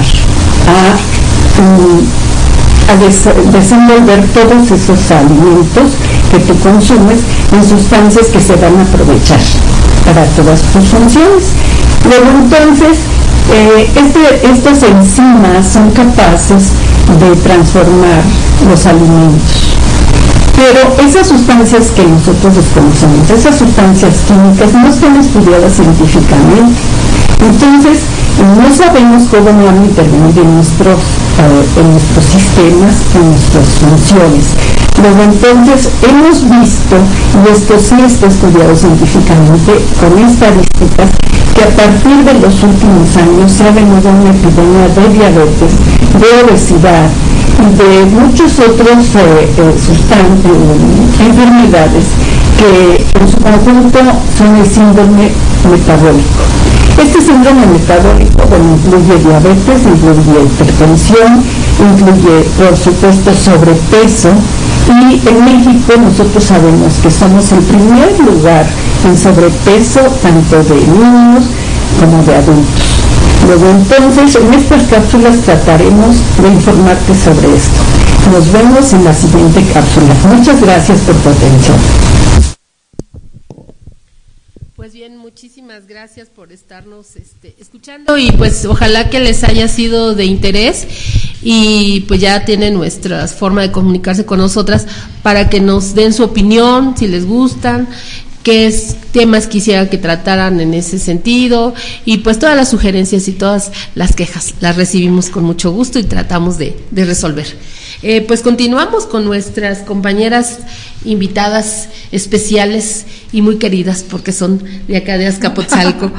a desenvolver todos esos alimentos que tú consumes en sustancias que se van a aprovechar para todas tus funciones. Luego entonces estas enzimas son capaces de transformar los alimentos. Pero esas sustancias que nosotros desconocemos, esas sustancias químicas, no están estudiadas científicamente. Entonces, no sabemos cómo van a intervenir en nuestros sistemas, en nuestras funciones. Luego, entonces, hemos visto, y esto sí está estudiado científicamente, con estadísticas, que a partir de los últimos años se ha venido una epidemia de diabetes, de obesidad y de muchos otros enfermedades que en su conjunto son el síndrome metabólico. Este síndrome metabólico incluye diabetes, incluye hipertensión, incluye por supuesto sobrepeso, y en México nosotros sabemos que somos el primer lugar en sobrepeso tanto de niños como de adultos. Luego entonces en estas cápsulas trataremos de informarte sobre esto. Nos vemos en la siguiente cápsula. Muchas gracias por tu atención. Pues bien, muchísimas gracias por estarnos escuchando y pues ojalá que les haya sido de interés y pues ya tienen nuestra forma de comunicarse con nosotras para que nos den su opinión, si les gustan, qué temas quisieran que trataran en ese sentido y pues todas las sugerencias y todas las quejas las recibimos con mucho gusto y tratamos de resolver. Pues continuamos con nuestras compañeras invitadas especiales y muy queridas porque son de acá de Azcapotzalco.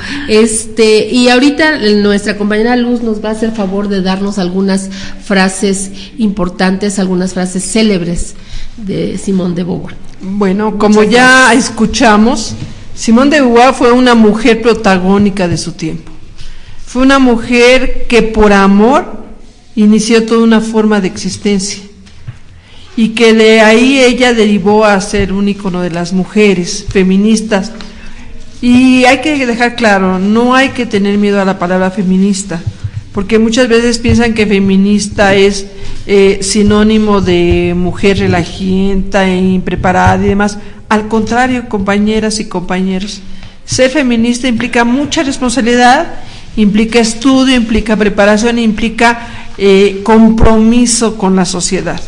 Y ahorita nuestra compañera Luz nos va a hacer favor de darnos algunas frases importantes, algunas frases célebres de Simone de Beauvoir. Bueno, como ya escuchamos, Simone de Beauvoir fue una mujer protagónica de su tiempo. Fue una mujer que por amor inició toda una forma de existencia y que de ahí ella derivó a ser un ícono de las mujeres feministas. Y hay que dejar claro, no hay que tener miedo a la palabra feminista, porque muchas veces piensan que feminista es sinónimo de mujer relajienta e impreparada y demás. Al contrario, compañeras y compañeros, ser feminista implica mucha responsabilidad, implica estudio, implica preparación, implica compromiso con la sociedad.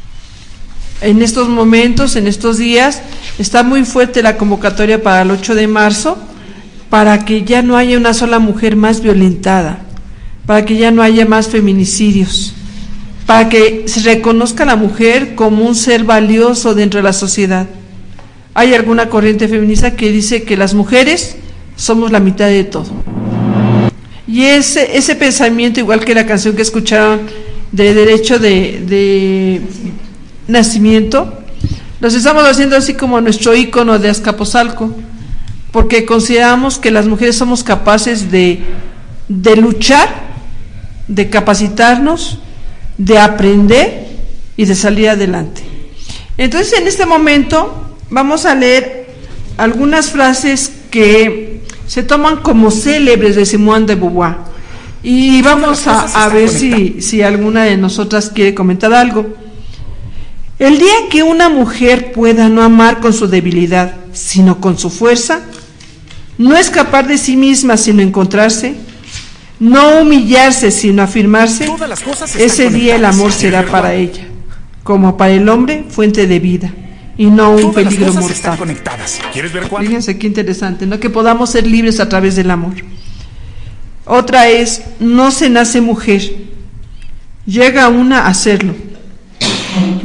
En estos momentos, en estos días, está muy fuerte la convocatoria para el 8 de marzo, para que ya no haya una sola mujer más violentada, para que ya no haya más feminicidios, para que se reconozca a la mujer como un ser valioso dentro de la sociedad. Hay alguna corriente feminista que dice que las mujeres somos la mitad de todo. Y ese pensamiento, igual que la canción que escucharon de derecho de nacimiento, los estamos haciendo así como nuestro ícono de Azcapotzalco, porque consideramos que las mujeres somos capaces de luchar, de capacitarnos, de aprender y de salir adelante. Entonces, en este momento vamos a leer algunas frases que se toman como célebres de Simone de Beauvoir y vamos a ver si alguna de nosotras quiere comentar algo. El día que una mujer pueda no amar con su debilidad, sino con su fuerza, no escapar de sí misma sino encontrarse, no humillarse sino afirmarse, ese día el amor será para ella, como para el hombre, fuente de vida y no un peligro mortal. Fíjense qué interesante, ¿no? Que podamos ser libres a través del amor. Otra es, no se nace mujer, llega una a serlo.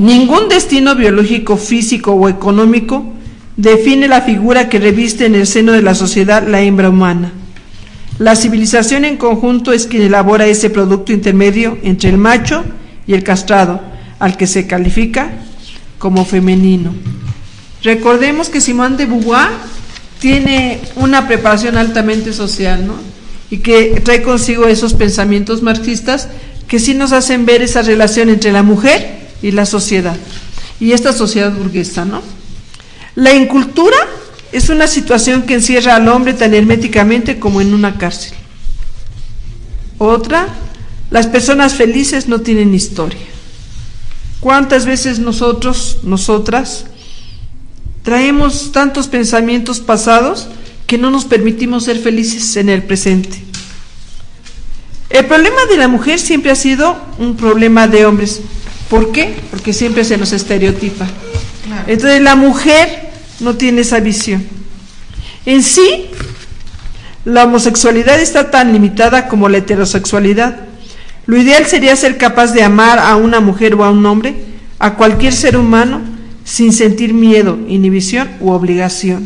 Ningún destino biológico, físico o económico define la figura que reviste en el seno de la sociedad la hembra humana. La civilización en conjunto es quien elabora ese producto intermedio entre el macho y el castrado, al que se califica como femenino. Recordemos que Simone de Beauvoir tiene una preparación altamente social, ¿no? Y que trae consigo esos pensamientos marxistas que sí nos hacen ver esa relación entre la mujer y la sociedad, y esta sociedad burguesa, ¿no? La incultura es una situación que encierra al hombre tan herméticamente como en una cárcel. Otra, las personas felices no tienen historia. ¿Cuántas veces nosotras, traemos tantos pensamientos pasados que no nos permitimos ser felices en el presente? El problema de la mujer siempre ha sido un problema de hombres. ¿Por qué? Porque siempre se nos estereotipa. Entonces la mujer no tiene esa visión. En sí, la homosexualidad está tan limitada como la heterosexualidad. Lo ideal sería ser capaz de amar a una mujer o a un hombre, a cualquier ser humano, sin sentir miedo, inhibición u obligación.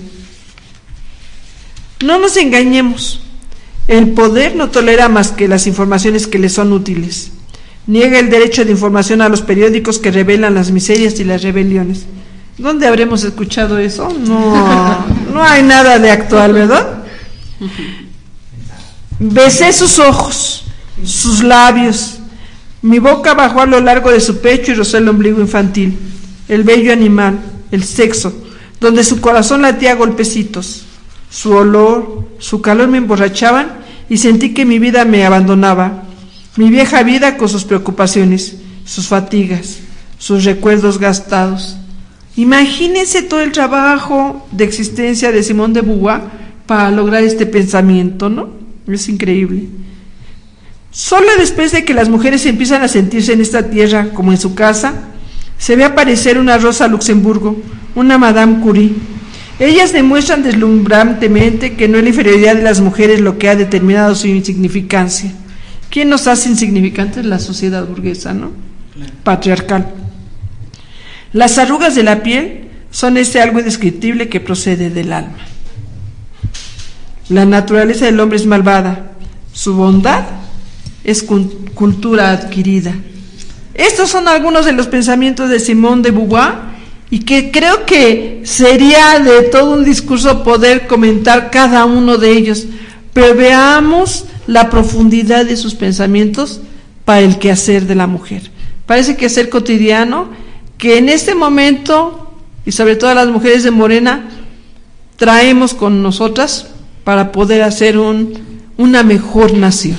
No nos engañemos. El poder no tolera más que las informaciones que le son útiles. Niega el derecho de información a los periódicos que revelan las miserias y las rebeliones. ¿Dónde habremos escuchado eso? No hay nada de actual, ¿verdad? Besé sus ojos, sus labios, mi boca bajó a lo largo de su pecho y rozó el ombligo infantil, el vello animal, el sexo, donde su corazón latía a golpecitos. Su olor, su calor me emborrachaban y sentí que mi vida me abandonaba, mi vieja vida con sus preocupaciones, sus fatigas, sus recuerdos gastados. Imagínense todo el trabajo de existencia de Simone de Beauvoir para lograr este pensamiento, ¿no? Es increíble. Solo después de que las mujeres empiezan a sentirse en esta tierra como en su casa, se ve aparecer una Rosa Luxemburgo, una Madame Curie. Ellas demuestran deslumbrantemente que no es la inferioridad de las mujeres lo que ha determinado su insignificancia. ¿Quién nos hace insignificantes? La sociedad burguesa, ¿no? Patriarcal. Las arrugas de la piel son ese algo indescriptible que procede del alma. La naturaleza del hombre es malvada, su bondad es cultura adquirida. Estos son algunos de los pensamientos de Simone de Beauvoir, y que creo que sería de todo un discurso poder comentar cada uno de ellos, pero veamos la profundidad de sus pensamientos para el quehacer de la mujer. Parece quehacer cotidiano que en este momento, y sobre todo las mujeres de Morena, traemos con nosotras para poder hacer una mejor nación.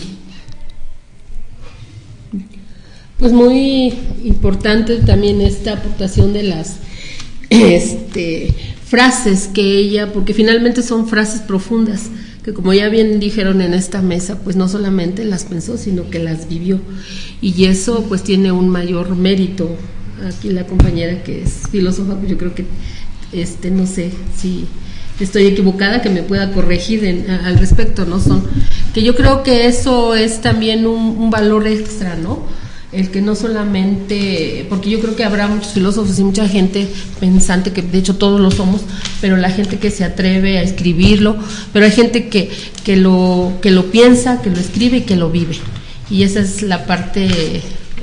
Pues muy importante también esta aportación de las frases que ella, porque finalmente son frases profundas, que como ya bien dijeron en esta mesa, pues no solamente las pensó, sino que las vivió, y eso pues tiene un mayor mérito. Aquí la compañera que es filósofa, pues yo creo que no sé si estoy equivocada, que me pueda corregir al respecto, ¿no? Que yo creo que eso es también un valor extra, ¿no? El que no solamente, porque yo creo que habrá muchos filósofos y mucha gente pensante, que de hecho todos lo somos, pero la gente que se atreve a escribirlo, pero hay gente que lo piensa, que lo escribe y que lo vive, y esa es la parte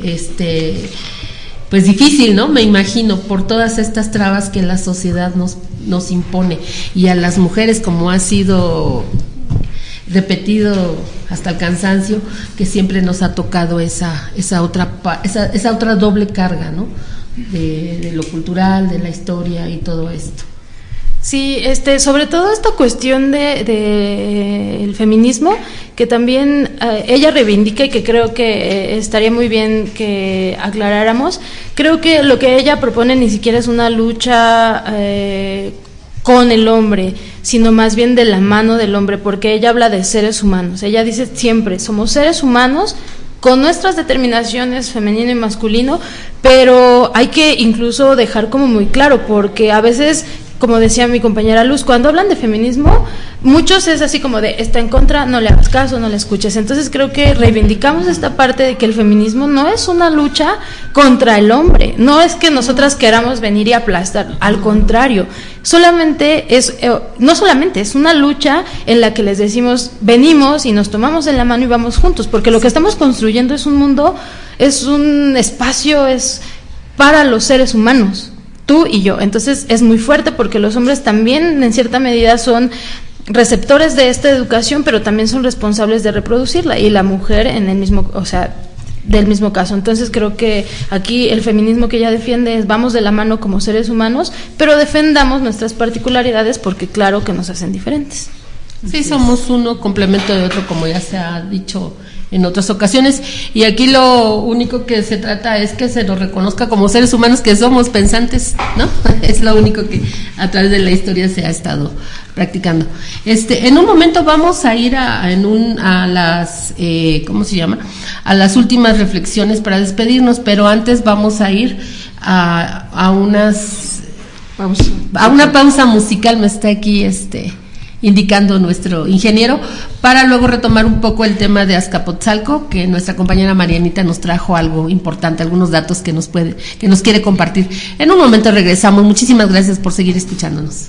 pues difícil, ¿no? Me imagino, por todas estas trabas que la sociedad nos impone, y a las mujeres, como ha sido repetido hasta el cansancio, que siempre nos ha tocado esa otra doble carga, ¿no? De lo cultural, de la historia y todo esto. Sí, sobre todo esta cuestión de el feminismo, que también ella reivindica, y que creo que estaría muy bien que aclaráramos. Creo que lo que ella propone ni siquiera es una lucha con el hombre, sino más bien de la mano del hombre, porque ella habla de seres humanos. Ella dice siempre, somos seres humanos con nuestras determinaciones femenino y masculino, pero hay que incluso dejar como muy claro, porque a veces como decía mi compañera Luz, cuando hablan de feminismo, muchos es así como de, está en contra, no le hagas caso, no le escuches. Entonces creo que reivindicamos esta parte de que el feminismo no es una lucha contra el hombre, no es que nosotras queramos venir y aplastar, al contrario, no solamente es una lucha en la que les decimos, venimos y nos tomamos de la mano y vamos juntos, porque lo que estamos construyendo es un mundo, es un espacio, es para los seres humanos, tú y yo. Entonces es muy fuerte porque los hombres también en cierta medida son receptores de esta educación, pero también son responsables de reproducirla, y la mujer en el mismo, o sea, del mismo caso. Entonces creo que aquí el feminismo que ella defiende es vamos de la mano como seres humanos, pero defendamos nuestras particularidades porque claro que nos hacen diferentes. Sí, somos uno complemento de otro, como ya se ha dicho en otras ocasiones, y aquí lo único que se trata es que se nos reconozca como seres humanos que somos pensantes, ¿no? Es lo único que a través de la historia se ha estado practicando. En un momento vamos a ir a las ¿cómo se llama? A las últimas reflexiones para despedirnos, pero antes vamos a ir a una pausa musical. Me está aquí indicando nuestro ingeniero, para luego retomar un poco el tema de Azcapotzalco, que nuestra compañera Marianita nos trajo algo importante, algunos datos que nos quiere compartir. En un momento regresamos. Muchísimas gracias por seguir escuchándonos.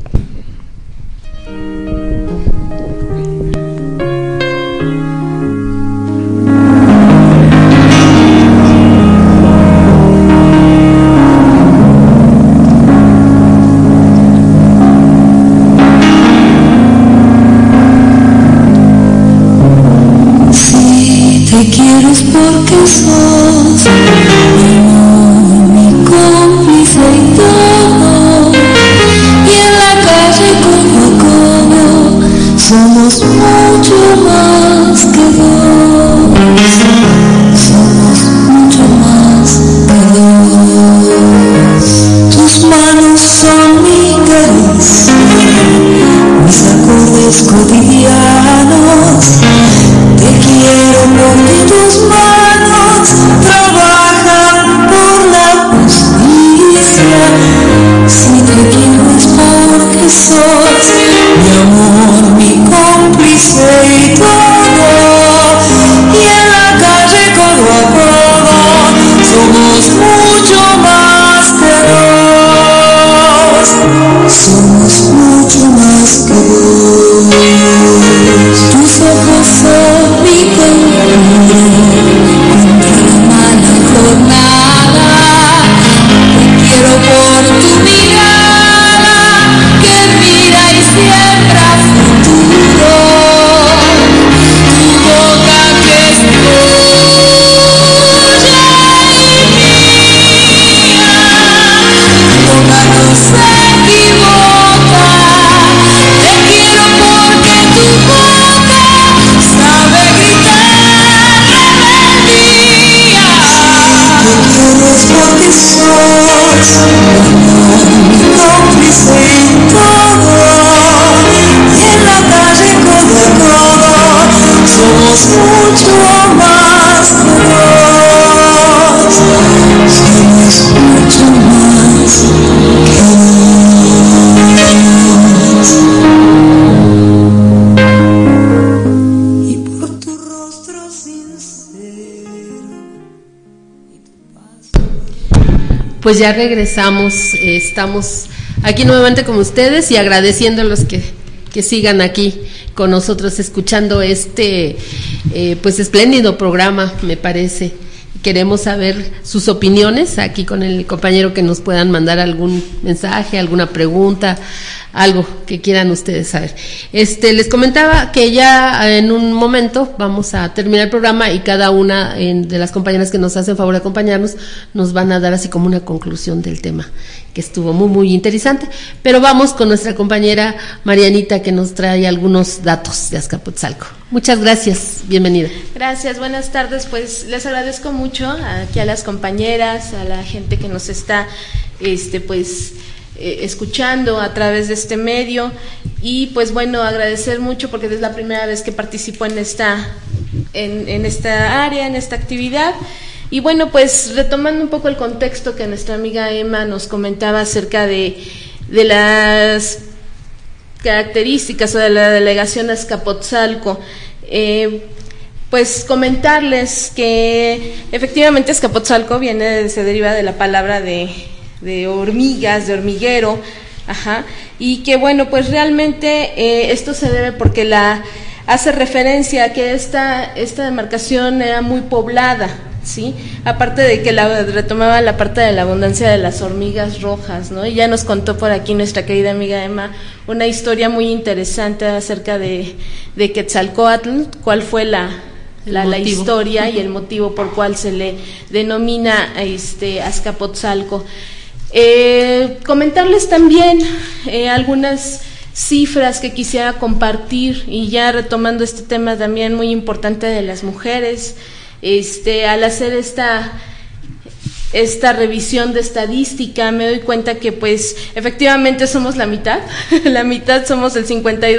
Te quiero es porque sos mi amor, mi cómplice y todo. Y en la calle codo a codo somos mucho más que dos. Somos mucho más que dos. Tus manos son mi caricia, mis acordes cotidianos. Te quiero porque tus manos trabajan por la justicia. Si te quiero es porque sos mi amor, mi cómplice y todo. Y en la calle codo a codo somos mucho más que dos. Somos mucho más que dos. Tus ojos son mi contra la mala jornada. Te quiero por tu mirada que mira y siembra futuro. Tu boca que es tuya y mía. Tu boca no se equivoca. Te quiero porque tu boca sabe gritar rebeldía. Te quiero es porque sos mi cómplice en todo. Y en la calle codo a codo somos mucho más que dos. Somos mucho más que dos. Y por tu rostro sincero y tu paso. Pues ya regresamos, estamos aquí nuevamente con ustedes y agradeciéndolos que sigan aquí con nosotros escuchando pues espléndido programa, me parece. Queremos saber sus opiniones aquí con el compañero, que nos puedan mandar algún mensaje, alguna pregunta, algo que quieran ustedes saber. Les comentaba que ya en un momento vamos a terminar el programa y cada una de las compañeras que nos hacen favor de acompañarnos nos van a dar así como una conclusión del tema, que estuvo muy muy interesante. Pero vamos con nuestra compañera Marianita, que nos trae algunos datos de Azcapotzalco. Muchas gracias, bienvenida. Gracias, buenas tardes. Pues les agradezco mucho aquí a las compañeras, a la gente que nos está escuchando a través de este medio, y pues bueno, agradecer mucho porque es la primera vez que participo en esta área, en esta actividad. Y bueno, pues retomando un poco el contexto que nuestra amiga Emma nos comentaba acerca de las características de la delegación Azcapotzalco. Pues comentarles que efectivamente Azcapotzalco se deriva de la palabra de hormigas, de hormiguero, y que bueno, pues realmente esto se debe porque hace referencia a que esta demarcación era muy poblada, ¿sí? Aparte de que retomaba la parte de la abundancia de las hormigas rojas, ¿no? Y ya nos contó por aquí nuestra querida amiga Emma una historia muy interesante acerca de Quetzalcóatl, cuál fue la historia y el motivo por cual se le denomina Azcapotzalco. Comentarles también algunas cifras que quisiera compartir, y ya retomando este tema también muy importante de las mujeres. Al hacer esta revisión de estadística me doy cuenta que pues efectivamente somos la mitad somos el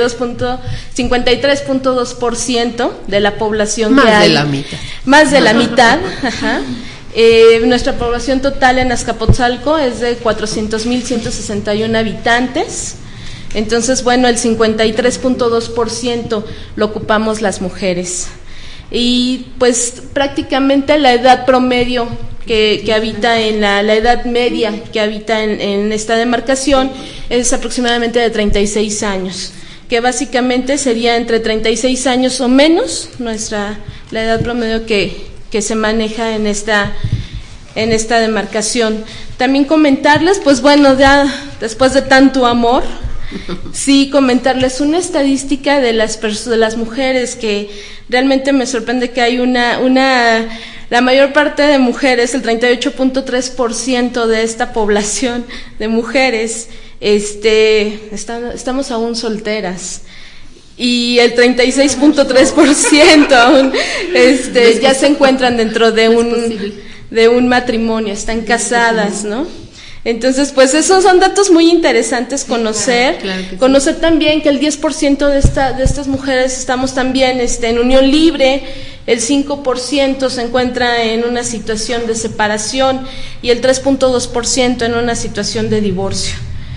53.2% de la población que hay. Más de la mitad, nuestra población total en Azcapotzalco es de 400,161 habitantes. Entonces, bueno, el 53.2% lo ocupamos las mujeres. Y pues prácticamente la edad promedio que habita en la edad media que habita en esta demarcación es aproximadamente de 36 años, que básicamente sería entre 36 años o menos la edad promedio que se maneja en esta demarcación. También comentarles, pues bueno, ya después de tanto amor, sí, comentarles una estadística de las mujeres que realmente me sorprende, que hay la mayor parte de mujeres, el 38.3% de esta población de mujeres, estamos aún solteras. Y el 36.3% aún ya se encuentran dentro de un matrimonio, están casadas, ¿no? Entonces, pues esos son datos muy interesantes conocer. Claro conocer también que el 10% de estas mujeres estamos también en unión libre, el 5% se encuentra en una situación de separación y el 3.2% en una situación de divorcio.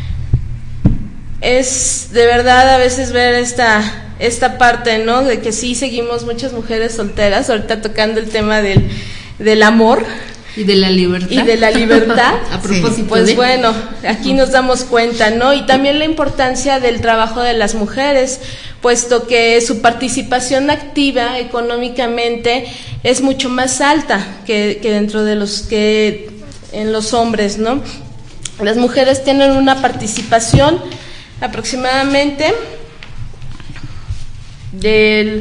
Es de verdad a veces ver esta parte, ¿no? De que sí seguimos muchas mujeres solteras, ahorita tocando el tema del amor. Y de la libertad. A propósito, pues bueno, aquí nos damos cuenta, ¿no? Y también la importancia del trabajo de las mujeres, puesto que su participación activa económicamente es mucho más alta que dentro de en los hombres, ¿no? Las mujeres tienen una participación aproximadamente del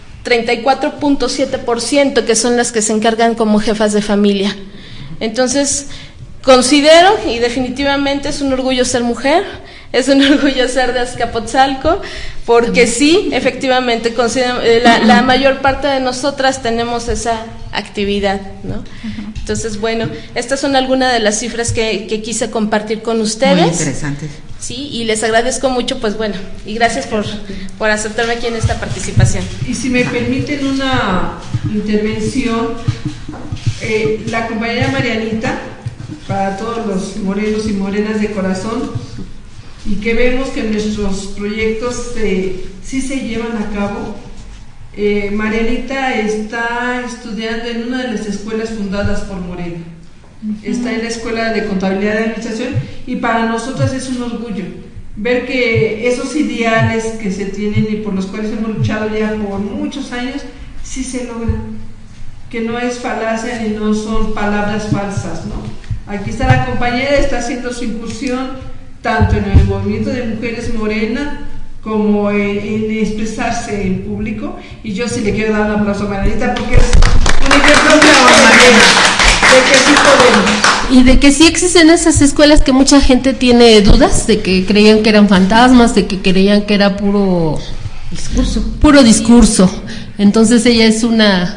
34.7%, que son las que se encargan como jefas de familia. Entonces, considero, y definitivamente es un orgullo ser mujer, es un orgullo ser de Azcapotzalco, porque sí, efectivamente, la mayor parte de nosotras tenemos esa actividad, ¿no? Entonces, bueno, estas son algunas de las cifras que quise compartir con ustedes. Muy interesantes. Sí, y les agradezco mucho, pues bueno, y gracias por aceptarme aquí en esta participación. Y si me permiten una intervención, la compañera Marianita, para todos los morenos y morenas de corazón, y que vemos que nuestros proyectos sí se llevan a cabo. Marianita está estudiando en una de las escuelas fundadas por Morena. Está en la Escuela de Contabilidad y Administración, y para nosotras es un orgullo ver que esos ideales que se tienen y por los cuales hemos luchado ya por muchos años, sí se logran, que no es falacia ni no son palabras falsas, ¿no? Aquí está la compañera, está haciendo su incursión tanto en el movimiento de mujeres Morena como en expresarse en público, y yo sí le quiero dar un aplauso a Marianita porque es un ejemplo extraordinario. De que sí podemos. Y de que sí existen esas escuelas que mucha gente tiene dudas, de que creían que eran fantasmas, de que creían que era puro discurso. Entonces ella es una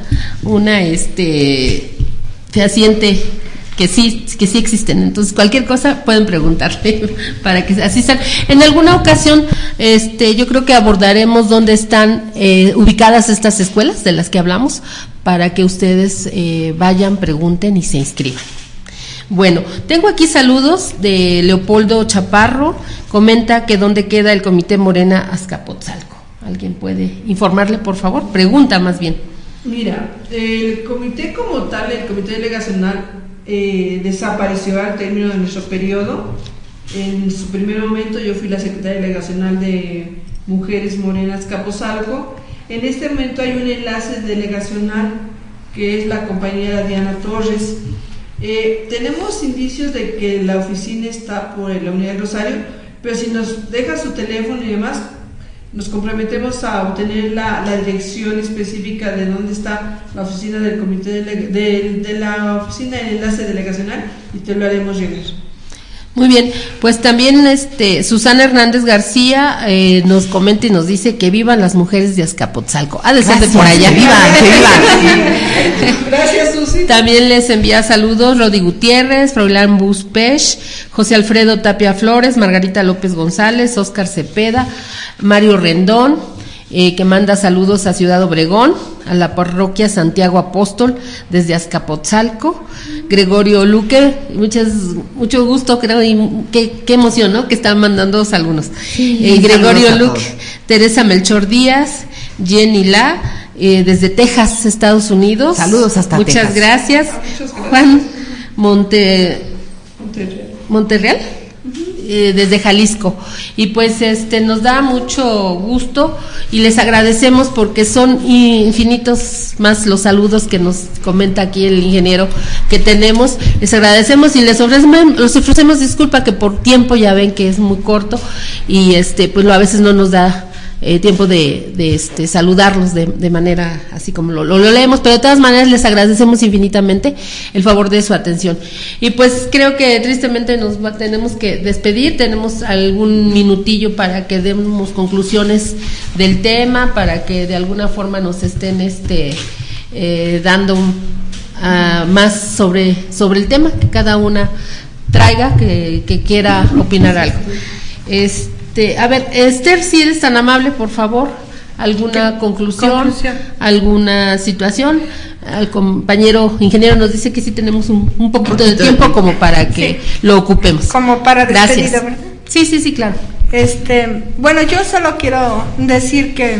fehaciente que sí existen. Entonces cualquier cosa pueden preguntarle para que así sean. En alguna ocasión yo creo que abordaremos dónde están ubicadas estas escuelas de las que hablamos, para que ustedes vayan, pregunten y se inscriban. Bueno, tengo aquí saludos de Leopoldo Chaparro, comenta que dónde queda el Comité Morena Azcapotzalco. ¿Alguien puede informarle, por favor? Pregunta más bien. Mira, el comité como tal, el comité delegacional, desapareció al término de nuestro periodo. En su primer momento yo fui la secretaria delegacional de Mujeres Morenas Azcapotzalco. En este momento hay un enlace delegacional que es la compañera Diana Torres. Tenemos indicios de que la oficina está por la Unidad del Rosario, pero si nos deja su teléfono y demás, nos comprometemos a obtener la dirección específica de dónde está la oficina del comité de la oficina del enlace delegacional y te lo haremos llegar. Muy bien, pues también Susana Hernández García nos comenta y nos dice que vivan las mujeres de Azcapotzalco. Ha de ser de por allá. Vivan. Gracias, Susi. También les envía saludos Rodi Gutiérrez, Froilán Buspech, José Alfredo Tapia Flores, Margarita López González, Óscar Cepeda, Mario Rendón, que manda saludos a Ciudad Obregón, a la parroquia Santiago Apóstol desde Azcapotzalco, Gregorio Luque, mucho gusto, creo, y qué emoción, ¿no? Que están mandando algunos. Sí, Gregorio Luque, Teresa Melchor Díaz, Jenny La, desde Texas, Estados Unidos. Saludos hasta Muchas Texas. Gracias. Juan Monterreal. Desde Jalisco, y pues nos da mucho gusto y les agradecemos porque son infinitos más los saludos que nos comenta aquí el ingeniero que tenemos. Les agradecemos y les ofrecemos disculpa que por tiempo ya ven que es muy corto y pues a veces no nos da tiempo de saludarlos de manera así como lo leemos, pero de todas maneras les agradecemos infinitamente el favor de su atención. Y pues creo que tristemente tenemos que despedir, tenemos algún minutillo para que demos conclusiones del tema, para que de alguna forma nos estén dando más sobre el tema, que cada una traiga, que quiera opinar algo. A ver, Esther, si eres tan amable, por favor, alguna conclusión, alguna situación. El compañero ingeniero nos dice que sí tenemos un poquito de tiempo como para que lo ocupemos. Como para despedida, gracias. ¿Verdad? Sí, claro. Bueno, yo solo quiero decir que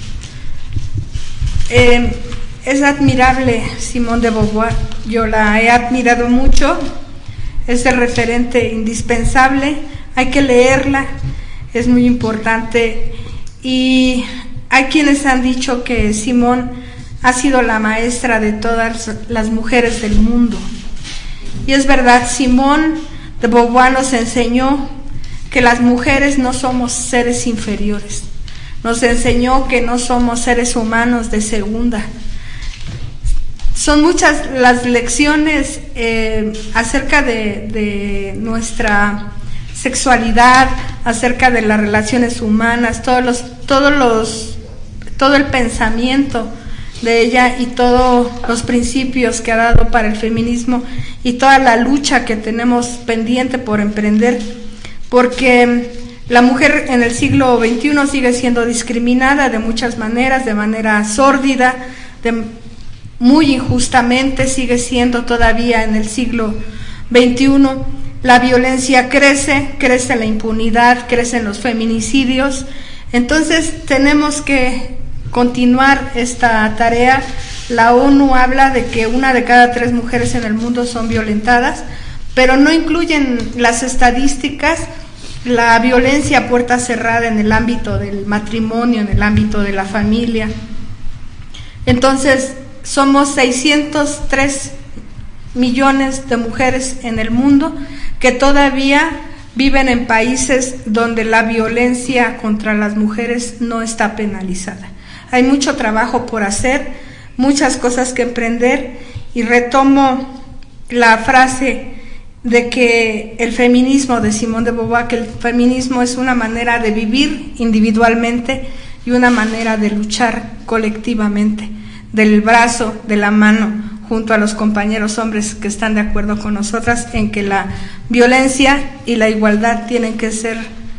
es admirable Simone de Beauvoir, yo la he admirado mucho, es el referente indispensable, hay que leerla. Es muy importante y hay quienes han dicho que Simone ha sido la maestra de todas las mujeres del mundo y es verdad, Simone de Beauvoir nos enseñó que las mujeres no somos seres inferiores, nos enseñó que no somos seres humanos de segunda. Son muchas las lecciones acerca de nuestra sexualidad, acerca de las relaciones humanas, todo el pensamiento de ella y todos los principios que ha dado para el feminismo y toda la lucha que tenemos pendiente por emprender, porque la mujer en el siglo XXI sigue siendo discriminada de muchas maneras, de manera sórdida, muy injustamente, sigue siendo todavía en el siglo XXI. La violencia crece la impunidad, crecen los feminicidios. Entonces tenemos que continuar esta tarea. La ONU habla de que 1 de cada 3 mujeres en el mundo son violentadas, pero no incluyen las estadísticas, la violencia a puerta cerrada en el ámbito del matrimonio, en el ámbito de la familia. Entonces somos 603 millones de mujeres en el mundo que todavía viven en países donde la violencia contra las mujeres no está penalizada. Hay mucho trabajo por hacer, muchas cosas que emprender, y retomo la frase de que el feminismo de Simone de Beauvoir, que el feminismo es una manera de vivir individualmente y una manera de luchar colectivamente, del brazo, de la mano, junto a los compañeros hombres que están de acuerdo con nosotras en que la violencia y la igualdad tienen que ser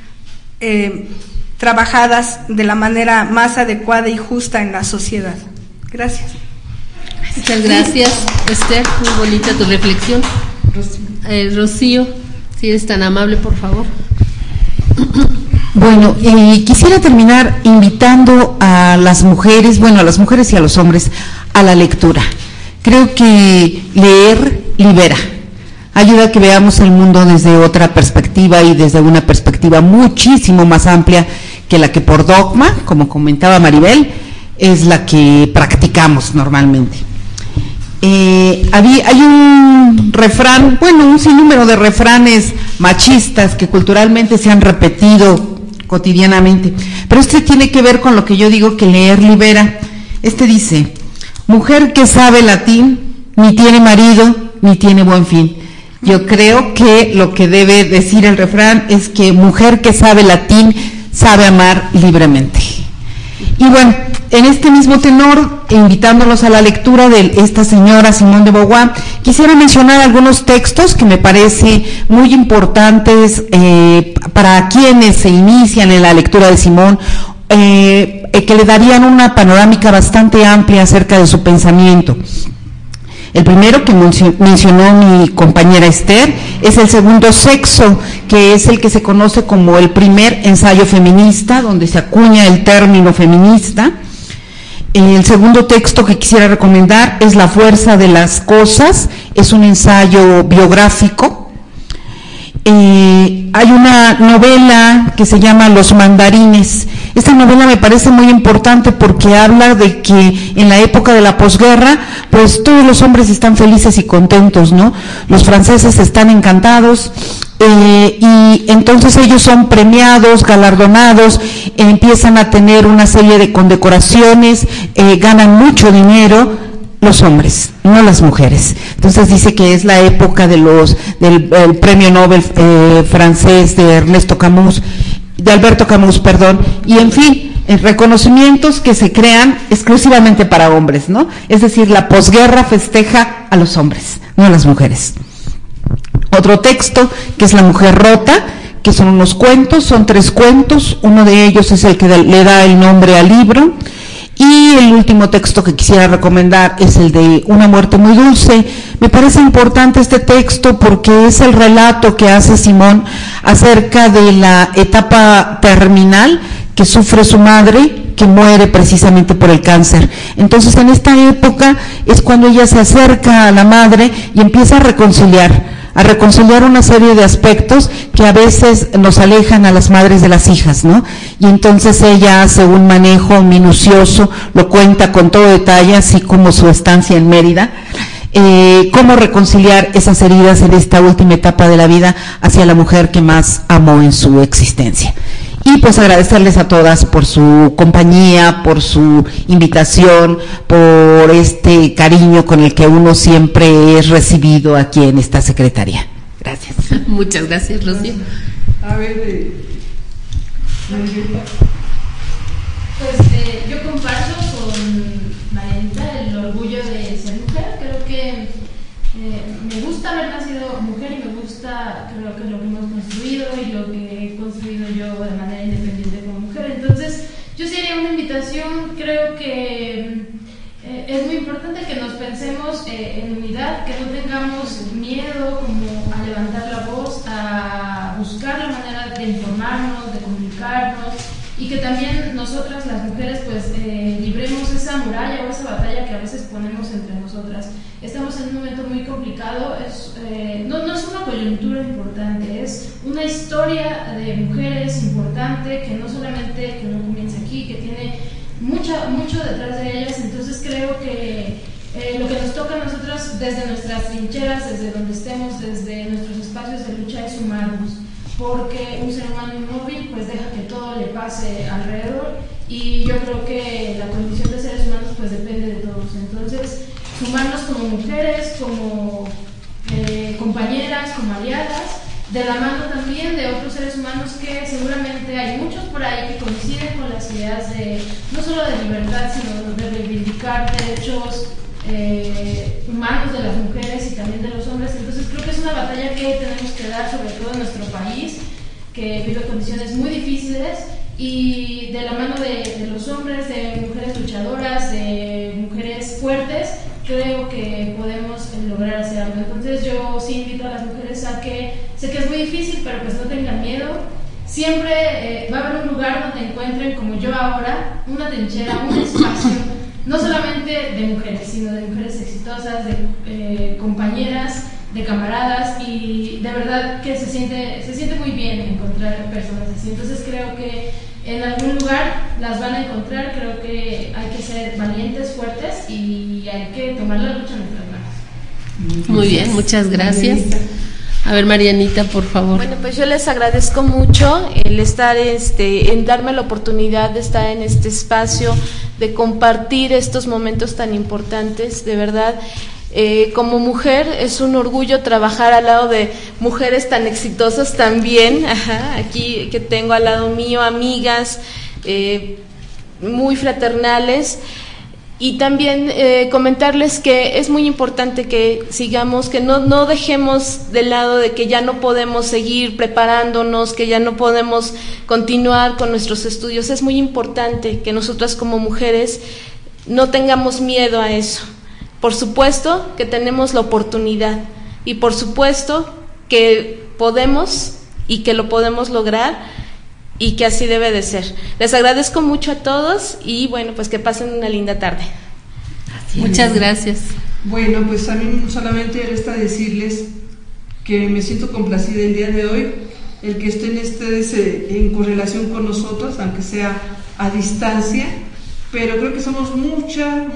trabajadas de la manera más adecuada y justa en la sociedad. Gracias. Muchas gracias, Esther, muy bonita tu reflexión. Rocío, si eres tan amable, por favor. Bueno, quisiera terminar invitando a las mujeres, bueno, a las mujeres y a los hombres, a la lectura. Creo que leer libera, ayuda a que veamos el mundo desde otra perspectiva y desde una perspectiva muchísimo más amplia que la que por dogma, como comentaba Maribel, es la que practicamos normalmente. Hay un refrán, bueno, un sinnúmero de refranes machistas que culturalmente se han repetido cotidianamente, pero este tiene que ver con lo que yo digo que leer libera. Este dice: mujer que sabe latín, ni tiene marido, ni tiene buen fin. Yo creo que lo que debe decir el refrán es que mujer que sabe latín, sabe amar libremente. Y bueno, en este mismo tenor, invitándolos a la lectura de esta señora Simone de Beauvoir, quisiera mencionar algunos textos que me parecen muy importantes para quienes se inician en la lectura de Simone, que le darían una panorámica bastante amplia acerca de su pensamiento. El primero que mencionó mi compañera Esther es El segundo sexo, que es el que se conoce como el primer ensayo feminista, donde se acuña el término feminista. El segundo texto que quisiera recomendar es La fuerza de las cosas, es un ensayo biográfico. Hay una novela que se llama Los mandarines. Esta novela me parece muy importante porque habla de que en la época de la posguerra, pues todos los hombres están felices y contentos, ¿no? Los franceses están encantados, y entonces ellos son premiados, galardonados, empiezan a tener una serie de condecoraciones, ganan mucho dinero, los hombres, no las mujeres. Entonces dice que es la época del premio Nobel francés de Alberto Camus, y en fin, reconocimientos que se crean exclusivamente para hombres, ¿no? Es decir, la posguerra festeja a los hombres, no a las mujeres. Otro texto que es La mujer rota, que son unos cuentos, son 3 cuentos, uno de ellos es el que le da el nombre al libro. Y el último texto que quisiera recomendar es el de Una muerte muy dulce. Me parece importante este texto porque es el relato que hace Simone acerca de la etapa terminal que sufre su madre, que muere precisamente por el cáncer. Entonces, en esta época es cuando ella se acerca a la madre y empieza a reconciliar una serie de aspectos que a veces nos alejan a las madres de las hijas, ¿no? Y entonces ella hace un manejo minucioso, lo cuenta con todo detalle, así como su estancia en Mérida, cómo reconciliar esas heridas en esta última etapa de la vida hacia la mujer que más amó en su existencia. Y pues agradecerles a todas por su compañía, por su invitación, por este cariño con el que uno siempre es recibido aquí en esta secretaría. Gracias. Muchas gracias, Rocío. A ver, pues yo comparto con Marianita el orgullo de ser mujer. Creo que me gusta haber nacido mujer y me gusta, creo que lo que hemos construido y lo que he construido yo de manera independiente como mujer. Entonces, yo sí haría una invitación. Creo que es muy importante que nos pensemos en unidad, que no tengamos miedo como a levantar la voz, a buscar la manera de informarnos, de comunicarnos, y que también nosotras las mujeres pues libremos esa muralla o esa batalla que a veces ponemos entre nosotras. Estamos en un momento muy complicado, no es una coyuntura importante, es una historia de mujeres importante que no solamente que no comienza aquí, que tiene mucho detrás de ellas. Entonces creo que lo que nos toca a nosotros desde nuestras trincheras, desde donde estemos, desde nuestros espacios de lucha, es sumarnos, porque un ser humano inmóvil pues deja que todo le pase alrededor, y yo creo que la condición de seres humanos pues depende de todos. Entonces sumarnos como mujeres, como compañeras, como aliadas, de la mano también de otros seres humanos que seguramente hay muchos por ahí que coinciden con las ideas de no solo de libertad, sino de reivindicar derechos humanos de las mujeres y también de los hombres. Entonces creo que es una batalla que tenemos que dar, sobre todo en nuestro país, que vive condiciones muy difíciles, y de la mano de los hombres, de mujeres luchadoras, de mujeres fuertes, creo que podemos lograr hacer algo. Entonces yo sí invito a las mujeres difícil, pero pues no tengan miedo. Siempre va a haber un lugar donde encuentren, como yo ahora, una trinchera, un espacio, no solamente de mujeres, sino de mujeres exitosas, de compañeras, de camaradas, y de verdad que se siente muy bien encontrar personas así. Entonces creo que en algún lugar las van a encontrar. Creo que hay que ser valientes, fuertes, y hay que tomar la lucha en nuestras manos. Muy bien, muchas gracias. A ver, Marianita, por favor. Bueno, pues yo les agradezco mucho el estar, en darme la oportunidad de estar en este espacio, de compartir estos momentos tan importantes, de verdad. Como mujer es un orgullo trabajar al lado de mujeres tan exitosas también. Aquí que tengo al lado mío amigas muy fraternales. Y también comentarles que es muy importante que sigamos, que no dejemos de lado de que ya no podemos seguir preparándonos, que ya no podemos continuar con nuestros estudios. Es muy importante que nosotras como mujeres no tengamos miedo a eso. Por supuesto que tenemos la oportunidad y por supuesto que podemos y que lo podemos lograr, y que así debe de ser. Les agradezco mucho a todos y bueno, pues que pasen una linda tarde. Muchas gracias. Bueno, pues a mí solamente resta decirles que me siento complacida el día de hoy, el que estén ustedes en correlación con nosotros, aunque sea a distancia, pero creo que somos mucha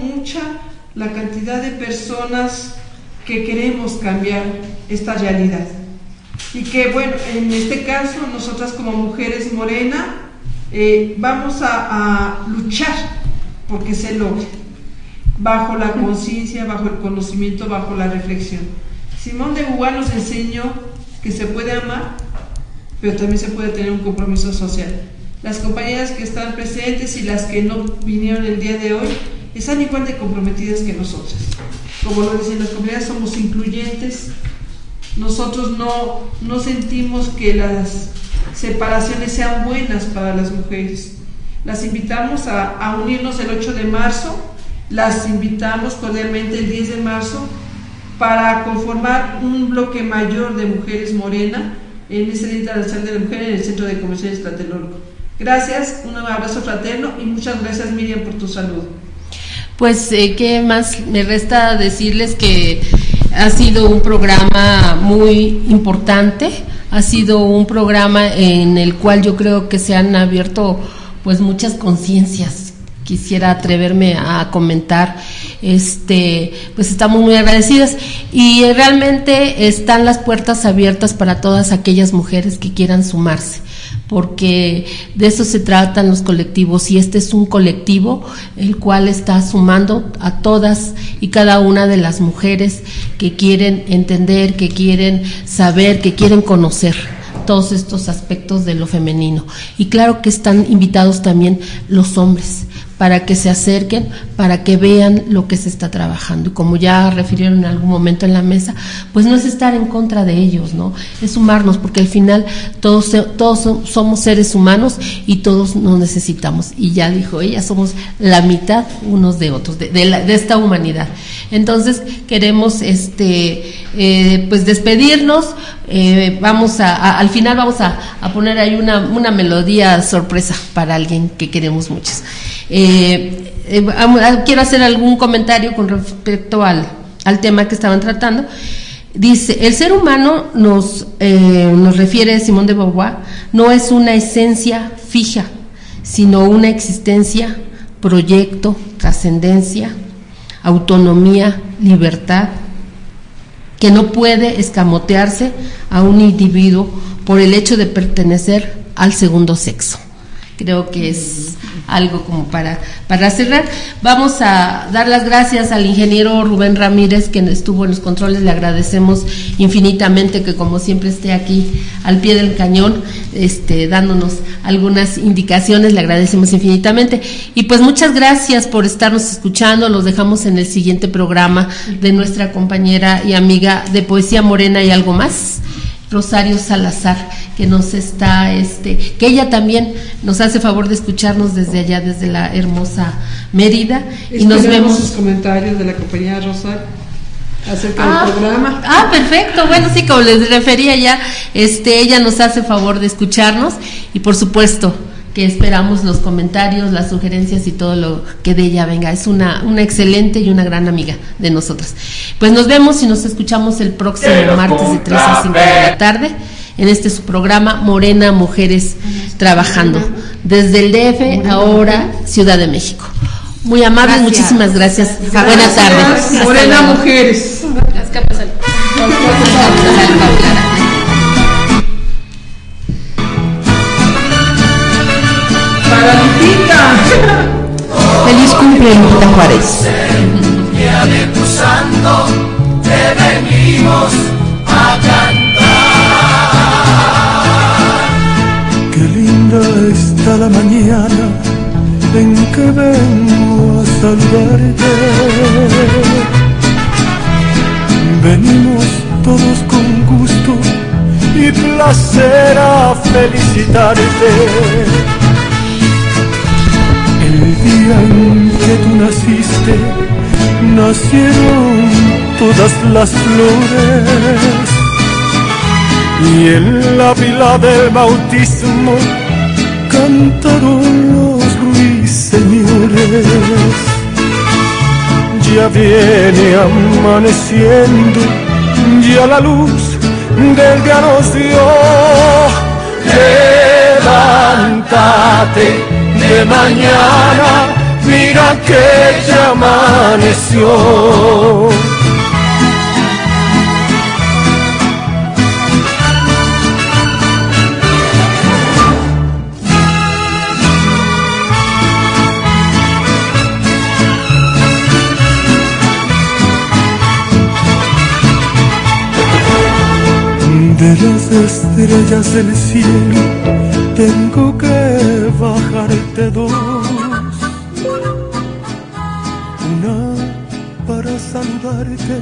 la cantidad de personas que queremos cambiar esta realidad. Y que bueno, en este caso nosotras como mujeres Morena vamos a luchar porque se logre, bajo la conciencia, bajo el conocimiento, bajo la reflexión. Simón de Beauvoir nos enseñó que se puede amar, pero también se puede tener un compromiso social. Las compañeras que están presentes y las que no vinieron el día de hoy están igual de comprometidas que nosotras. Como lo dicen las compañeras, somos incluyentes. Nosotros no sentimos que las separaciones sean buenas para las mujeres. Las invitamos a unirnos el 8 de marzo, las invitamos cordialmente el 10 de marzo para conformar un bloque mayor de mujeres Morena en este Día Internacional de la Mujer en el Centro de Convenciones Tlatelolco. Gracias, un abrazo fraterno y muchas gracias, Miriam, por tu saludo. Pues, ¿qué más me resta decirles? Que ha sido un programa muy importante, ha sido un programa en el cual yo creo que se han abierto pues muchas conciencias. Quisiera atreverme a comentar, pues estamos muy agradecidas y realmente están las puertas abiertas para todas aquellas mujeres que quieran sumarse, porque de eso se tratan los colectivos, y este es un colectivo el cual está sumando a todas y cada una de las mujeres que quieren entender, que quieren saber, que quieren conocer todos estos aspectos de lo femenino. Y claro que están invitados también los hombres, para que se acerquen, para que vean lo que se está trabajando. Y como ya refirieron en algún momento en la mesa, pues no es estar en contra de ellos, ¿no? Es sumarnos, porque al final todos somos seres humanos y todos nos necesitamos. Y ya dijo ella, somos la mitad unos de otros, de esta humanidad. Entonces queremos pues despedirnos. Vamos al final vamos a poner ahí una melodía sorpresa para alguien que queremos muchos. Quiero hacer algún comentario con respecto al tema que estaban tratando. Dice, el ser humano nos refiere Simón de Beauvoir, no es una esencia fija, sino una existencia, proyecto, trascendencia, autonomía, libertad, que no puede escamotearse a un individuo por el hecho de pertenecer al segundo sexo. Creo que es algo como para cerrar. Vamos a dar las gracias al ingeniero Rubén Ramírez, quien estuvo en los controles. Le agradecemos infinitamente que como siempre esté aquí al pie del cañón, dándonos algunas indicaciones. Le agradecemos infinitamente. Y pues muchas gracias por estarnos escuchando. Los dejamos en el siguiente programa de nuestra compañera y amiga de Poesía Morena y Algo Más, Rosario Salazar, que nos está, que ella también nos hace favor de escucharnos desde allá, desde la hermosa Mérida. Y nos vemos. Sus comentarios de la compañera Rosa. acerca del programa. Perfecto. Bueno, sí, como les refería ya, ella nos hace favor de escucharnos y por supuesto que esperamos los comentarios, las sugerencias y todo lo que de ella venga. Es una excelente y una gran amiga de nosotras. Pues nos vemos y nos escuchamos el próximo martes de 3 a 5 de la tarde en su programa Morena Mujeres Trabajando, desde el DF, ahora Ciudad de México. Muy amables, muchísimas gracias. Buenas tardes. Morena Mujeres. Las capas al... Para Lupita. Feliz cumple, Lupita Juárez. Día de tu santo te venimos a cantar. Qué linda está la mañana en que vengo a saludarte. Venimos todos con gusto y placer a felicitarte. El día en que tú naciste, nacieron todas las flores, y en la pila del bautismo cantaron los ruiseñores. Ya viene amaneciendo, ya la luz del día nos dio. Levántate de mañana, mira que ya amaneció. De las estrellas del cielo tengo que bajarte dos, una para saludarte